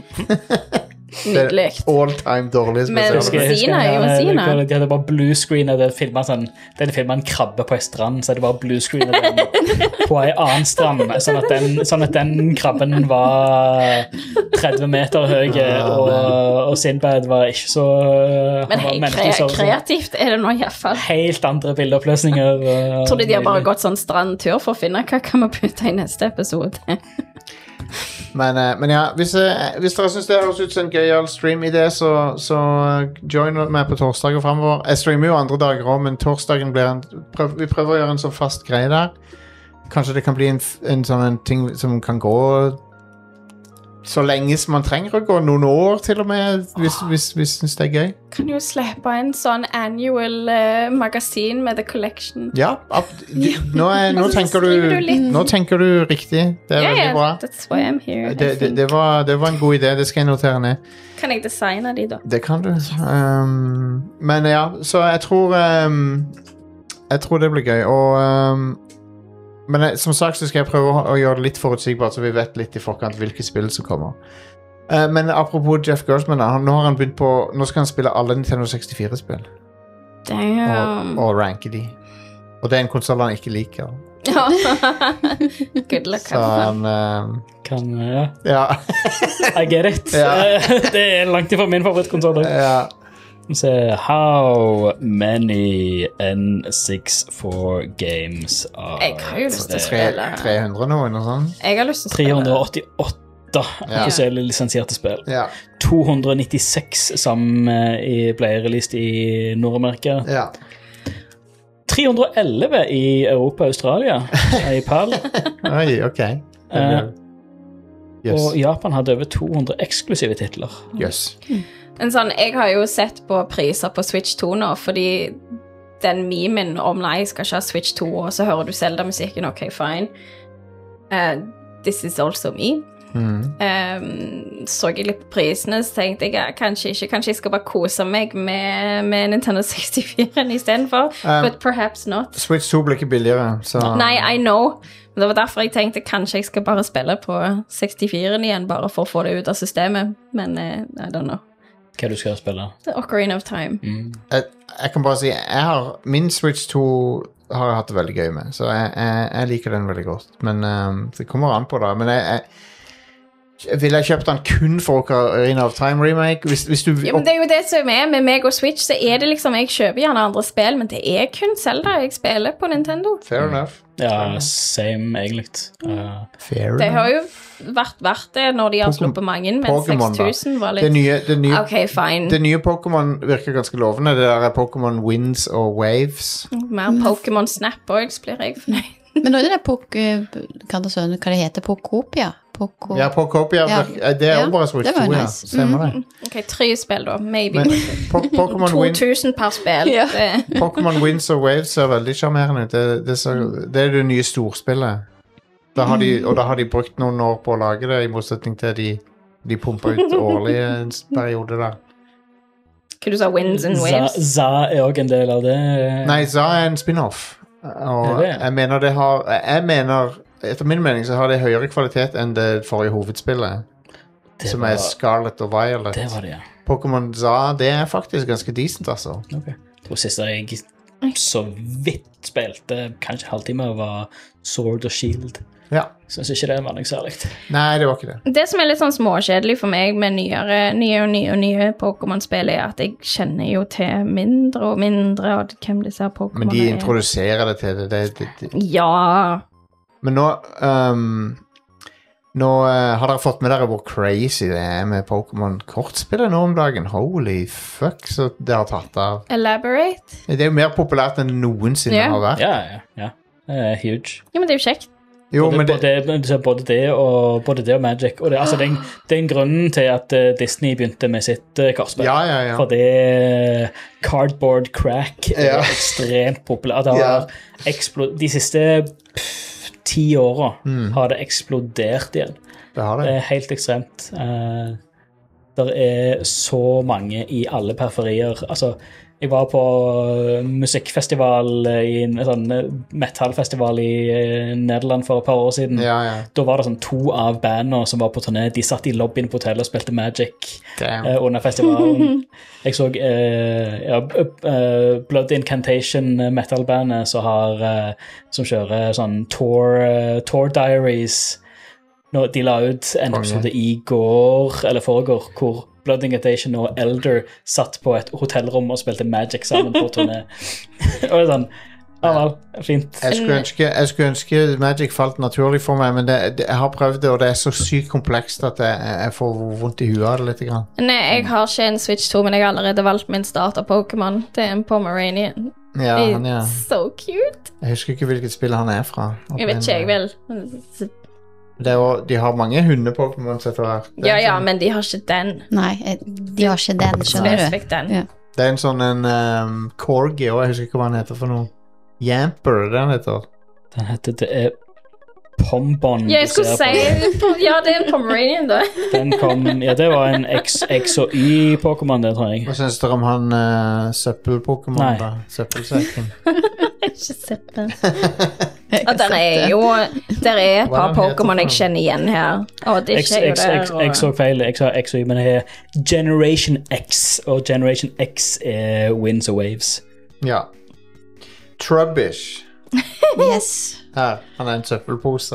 nydelig. All time dårlig Men- spesial. Husker- husker Sina er jo jeg- Sina. jeg- De hadde bare blue screen av det filmet sånn, det er filmet en krabbe på en strand, så er det bare blue screen av den på en annen strand, sånn at den, sånn at den krabben var tretti meter høy, og, og Sinbad var ikke så Men han var hei, menneskelig kre så- kreativt er det nå i hvert fall. Helt andre bildeoppløsninger. og- Tror du de har bare gått sånn strandtur for å finne hva kan vi putte i neste episode? Men, eh, men ja, hvis, eh, hvis dere synes det høres ut som en gøyal stream-idé, så, så join meg på torsdager fremover. Jeg streamer jo andre dager også, men torsdagen blir en prøv, vi prøver å gjøre en sånn fast greie der. Kanskje det kan bli en, f- en sånn en ting som kan gå så lenge som man trenger å gå, noen år til og med, hvis vi synes det er gøy. Kan jo slippe en sånn annual eh, magasin med The Collection. Ja, ab, de, nå, er, nå, Og så tenker skriver du, du litt. nå tenker du riktig. Det er Ja, veldig ja, bra. that's why I'm here. I Det, det, think. det, var, det var en god idé, det skal jeg notere ned. Kan jeg designe de, da? Det kan du. Um, men ja, så jeg tror um, Jeg tror det blir gøy. Og um, Men jeg, som sagt så skal jeg prøve å, å gjøre det litt forutsigbart, så vi vet litt i forkant hvilke spill som kommer. Uh, men apropos Jeff Gersman, da, han, nå har han begynt på Nå skal han spille alle Nintendo sekstifire-spill Damn. og, og ranke de. Og det er en konsoll han ikke liker. Ja. Good luck. Så han um, Kan, ja. Ja. I get it. Ja. Det er langt ifra min favorittkontroll. ja. Så, how many N sixty-four games are Jeg har jo lyst til å Tre, spille. tre hundre nå, eller noe sånt. Jeg har lyst til å tre spille. hundre åttiåtte Ja. offisielle lisensierte spill. Ja. to hundre nittiseks som eh, ble released i Nord-Amerika. ja. tre hundre elleve i Europa og Australia, i PAL. Oi, ok. Eh, Yes. Og Japan hadde over to hundre eksklusive titler. Yes. En sånn, jeg har jo sett på priser på Switch to nå, fordi den memen om nei, jeg skal ikke ha Switch to, og så hører du Zelda-musikken, ok, fine. Uh, this is also me. Mm. Um, så jeg litt på prisene, så tenkte jeg ja, kanskje ikke, kanskje jeg skal bare kose meg med, med Nintendo sekstifire i stedet for, Um, but perhaps not. Switch to blir ikke billigere, så Nei, I know. Men det var derfor jeg tenkte kanskje jeg skal bare spille på sekstifire igjen, bare for å få det ut av systemet, men uh, I don't know. hva du skal spille. The Ocarina of Time. Mm. Jeg, jeg kan bare si jeg har, Min Switch to har jeg hatt det veldig gøy med, så jeg, jeg, jeg liker den veldig godt. Men um, det kommer an på, da. Men jeg, jeg ville jeg kjøpt den kun for Ocarina of Time remake? Hvis, hvis du, Ja, men det er jo det som er med meg og Switch, så er det liksom, jeg kjøper gjerne andre spill, men det er kun Zelda jeg spiller på Nintendo. Fair enough. Ja, same, egentlig. Uh, Fair Det enough. har jo vært verdt det når de har Pokemon- sluppet mange, men Pokemon, da. seks tusen var litt... Det nye, det nye, Ok, fine. det nye Pokémon virker ganske lovende. Det der er Pokémon Winds og Waves. Mer Pokémon Snap også, blir jeg fornøyd. Men nå er det der Pok... Hva det sånn, hva det heter? Pokopia? Poko... Ja, Pokopia, Ja. det er Ja, jo bare Switch det var to, ja. nice. Stemmer det. Ok, tre spill da, maybe. Men po Pokémon Win to tusen per spill. Ja. Det, Pokémon Winds og Waves ser veldig charmerende ut. Det, det, ser, det er det nye storspillet. Da har de, og da har de brukt noen år på å lage det, i motsetning til de, de pumper ut årlig en periode der. hva du sa, Winds and Za, Waves? Za er også en del av det. Nei, Za er en spin-off. Og Er det? jeg mener det har Jeg mener, etter min mening så har det høyere kvalitet enn det forrige hovedspillet, Det som var, er Scarlet og Violet. det var det, ja. Pokémon Za, det er faktisk ganske decent, altså. Ok. Det var siste jeg så vidt spilte, kanskje halvtime, var Sword og Shield. Ja. Synes ikke det var noe særlig. Nei, det var ikke det. Det som er litt sånn småkjedelig for meg med nyere, nye og nye og nye Pokémon-spill, er at jeg kjenner jo til mindre og mindre, og hvem disse her Pokémon Men de er. introduserer det til det. det, det, det. Ja. Men nå um, Nå uh, har dere fått med dere hvor crazy det er med Pokémon-kortspillet nå om dagen. Holy fuck, så det har tatt av. Elaborate? Det er jo mer populært enn det noensinne Ja. har vært. Ja, ja, ja. Det er huge. Ja, men det er jo kjekt. Jo, både, men det, både, både, det og, både det og Magic. Og det, altså, det, er, en- det er en grunn til at eh, Disney begynte med sitt uh, kortspill. ja, ja, ja. For det Cardboard Crack er Ja. ekstremt populært. Det Ja. har eksplo- De siste pff, ti åra Mm. har det eksplodert igjen. Det har Det det. er helt ekstremt. Uh, det er så mange i alle periferier. Altså, jeg var på musikkfestival i en sånn metallfestival i eh, Nederland for et par år siden. Ja, ja. Da var det sånn to av bandene som var på turné. De satt i lobbyen på hotellet og spilte Magic Damn. eh, under festivalen. Jeg så eh, ja, uh, Blood Incantation, metal-bandet, som har eh, som kjører sånn tour, eh, tour diaries. Nå, de la ut en Konge. episode i går, eller foregår, hvor Blood Incantation og Elder satt på et hotellrom og spilte Magic sammen på turné. Og det er sånn, ja vel, fint. Jeg skulle, ønske, jeg skulle ønske Magic falt naturlig for meg, men det, det, jeg har prøvd det, og det er så sykt komplekst at jeg, jeg får vondt i huet av det litt. Grann. Nei, jeg har ikke en Switch to, men jeg har allerede valgt min starter Pokémon. Det er en Pomeranian. Ja, han, ja. It's so cute. Jeg husker ikke hvilket spill han er fra. Jeg vet ikke, jeg vel. Det er jo, de har mange hunde-Pokémons etter hvert. Det er Ja, en ja, sånn- men de har ikke den. Nei, eh, de har ikke den, skjønner du. Spesifikt den. Ja. Det er en sånn en um, corgi, og jeg husker ikke hva han heter for noe. Yamper, er det han heter. Den heter det er Pombon. Ja, jeg du skulle ser si på. Ja, det er en Pomeranian, da. Den kom, ja, det var en X, X og Y-Pokémon, det tror jeg. Hva syns dere om han uh, søppel-Pokémon, Nei. da? Søppelsekken. Ikke sett den. Ja, der er jo Der er et Hva par er den heter Pokémon jeg for noe? kjenner igjen her. Og det X, er jo X, der. X, jeg så feil, jeg sa X og Y, men det er Generation X, og Generation X er Winds og Waves. Ja. Trubbish. Yes. Her. Han er en søppelpose.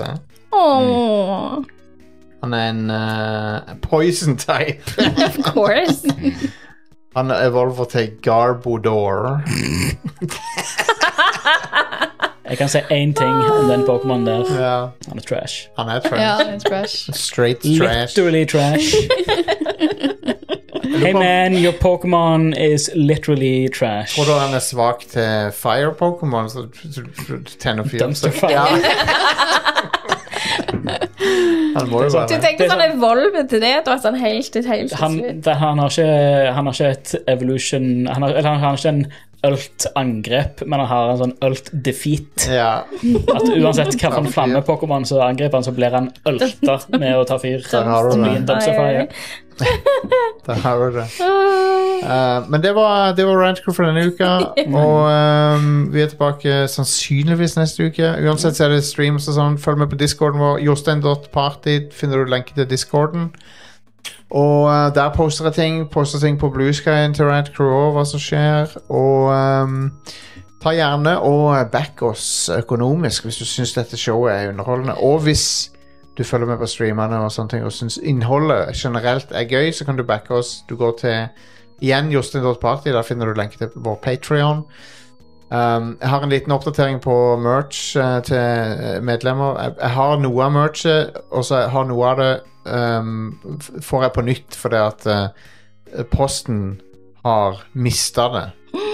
Åh, Han er en uh, poison type. of course. Han evolver til Garbodor. Jeg kan si én ting om den Pokémon der. Ja, Han er trash. han er trash. Ja, det er trash. Straight trash. Literally trash. Hey man, your Pokémon is literally trash. Tror du han er svak til fire-Pokémon? Så så tenner fyr. Dumpster fire. Ja. Han må jo Du være det. tenker sånn evolve til det, da, sånn helt, helt til Han, slutt. det, han, har ikke, han har ikke et evolution han har, Eller han har ikke en ult-angrep, men han har en sånn ult-defeat. Ja, At uansett hvilken flamme-Pokémon som angriper han, så blir han ulta med å ta fyr. der har du Som i det. en Dumpster Fire. Der har du det. Uh, men det var, det var Rant Crew for denne uka, og um, vi er tilbake sannsynligvis neste uke. Uansett så er det streams og sånn. Følg med på Discorden vår. Jostein dot party finner du lenke til Discorden. Og uh, der poster jeg ting. Poster ting på Blue Sky til Rad Crew, hva som skjer. Og um, ta gjerne og back oss økonomisk hvis du synes dette showet er underholdende. Og hvis du følger med på streamerne og sånne ting, og synes innholdet generelt er gøy, så kan du backe oss. Du går til, igjen, Jostein dot party, der finner du lenke til vår Patreon. Um, jeg har en liten oppdatering på merch uh, til medlemmer. Jeg, jeg har noe av merchet, og så har noe av det um, får jeg på nytt, fordi at uh, posten har mistet det.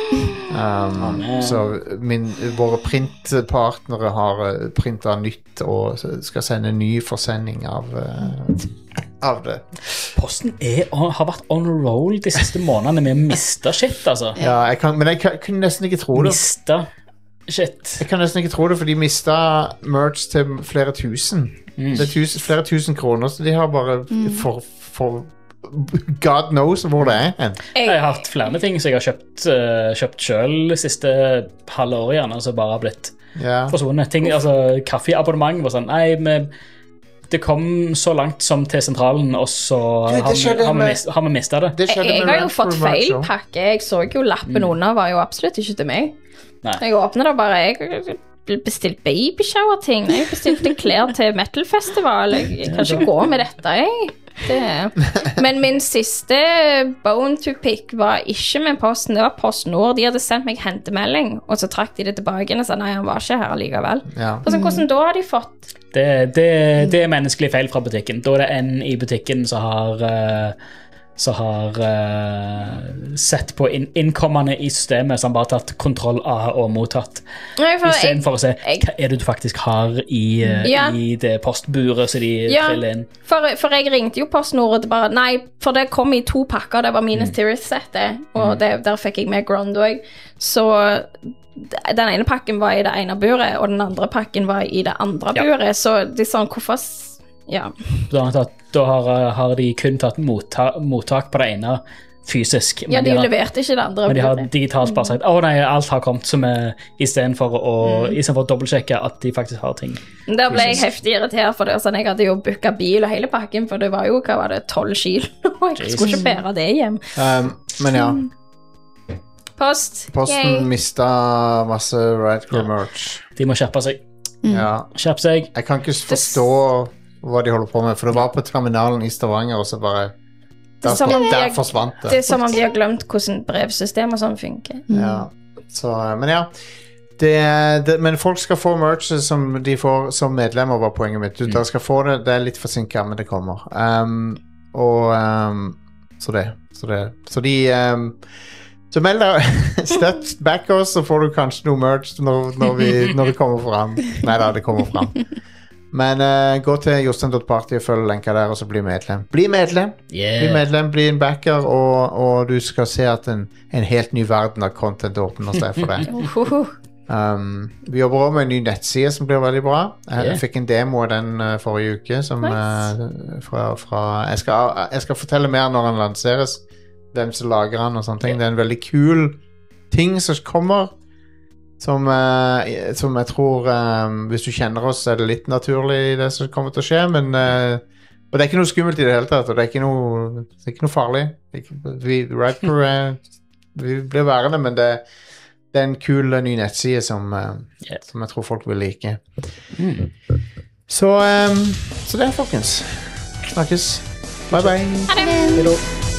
Um, så min, våre printpartnere har uh, printet nytt og skal sende ny forsending av, uh, av det. Posten er, har vært on roll de siste månedene med å miste shit, altså. Ja, jeg kan, men jeg kan, kunne nesten ikke tro det. Miste shit. Jeg kan nesten ikke tro det, for de mistet merch til flere tusen. Mm. Det er tusen, flere tusen kroner, så de har bare mm. for, for God knows hvor det er. Jeg har hatt flere ting som jeg har kjøpt, uh, kjøpt selv siste halve året igjen, altså bare har blitt ja. forsvunnet. Ting, altså kaffeabonnement var sånn, nei, med, det kom så langt som til sentralen, og så du, har, vi, har, vi mist, har vi mistet det. det jeg, jeg har jo fått feil pakke. Jeg så jo lappen mm. under, var jo absolutt ikke til meg. Nei. Jeg åpnet det bare, jeg bestilte babyshower-ting, jeg bestilte klær til metal-festival, jeg, jeg kan ikke gå med dette, jeg. Det. Men min siste bone to pick var ikke med posten, det var PostNord. De hadde sendt meg hentemelding, og så trakk de det tilbake og sa nei, han var ikke her likevel. Ja. Så, hvordan da har de fått? Det, det, det er menneskelig feil fra butikken. Da er det en i butikken som har uh, som har uh, sett på inn, innkommende i systemet, som bare har tatt kontroll A og mottatt. Nei, for I stedet for å se jeg, hva er det du faktisk har i, uh, ja. i det postburet så de ja, triller inn. For, for jeg ringte jo PostNord og bare, nei, for det kom i to pakker, det var mine mm. Tirith-settet, og det, der fikk jeg med Grond også. Så den ene pakken var i det ene buret, og den andre pakken var i det andre ja. buret, så det er sånn, hvorfor... Ja. Da, da har, har de kun tatt mottak, mottak på det ene fysisk. Ja, de, de har, leverte ikke det andre. Men de har digitalt bare sagt, å nei, alt har kommet som er, i stedet for å, mm. i stedet for å dobbeltsjekke at de faktisk har ting. Da ble jeg heftig irritert for det, sånn, jeg hadde jo booket bil og hele pakken, for det var jo, hva var det, tolv kilo, og jeg Jesus. skulle ikke bære det hjem. Um, men ja. Post. Posten Yay. mistet masse Rad Crew merch. De må skjerpe seg. Mm. Ja. Skjerpe seg. Jeg kan ikke forstå hva de holder på med, for det var på terminalen i Stavanger, og så bare der, der, der forsvant det. Det er som om de har glemt hvordan brevsystem og sånn funker. Mm. Ja, så, men ja det, det, men folk skal få merch som de får som medlemmer, var poenget mitt. Du mm. skal få det, det er litt forsinket, men det kommer. Um, og um, så det så, det, så de um, så meld deg støtt back oss, så får du kanskje noe merch når, når, vi, når det kommer fram. Neida, det kommer fram. Men uh, gå til Jostein dot party og følg lenka der, og så bli medlem. Bli medlem, yeah. bli medlem, bli en backer, og, og du skal se at en, en helt ny verden av content åpner seg for deg. um, vi jobber også med en ny nettside som blir veldig bra. Jeg, yeah. jeg fikk en demo av den uh, forrige uke, som, nice. uh, fra, fra, jeg, skal, jeg skal fortelle mer når den lanseres, hvem som lager den og sånne ting. Yeah. Det er en veldig kul ting som kommer, Som, uh, som jeg tror um, hvis du kjenner oss, er det litt naturlig det som kommer til å skje, men uh, og det er ikke noe skummelt i det hele tatt, og det er ikke noe, det er ikke noe farlig. Ikke, vi, Rad Crew er, vi blir værende, men det, det er en kul ny nettside som, uh, yeah. som jeg tror folk vil like. Mm. Så, um, så det, folkens. Snakkes. Bye bye. Ha det.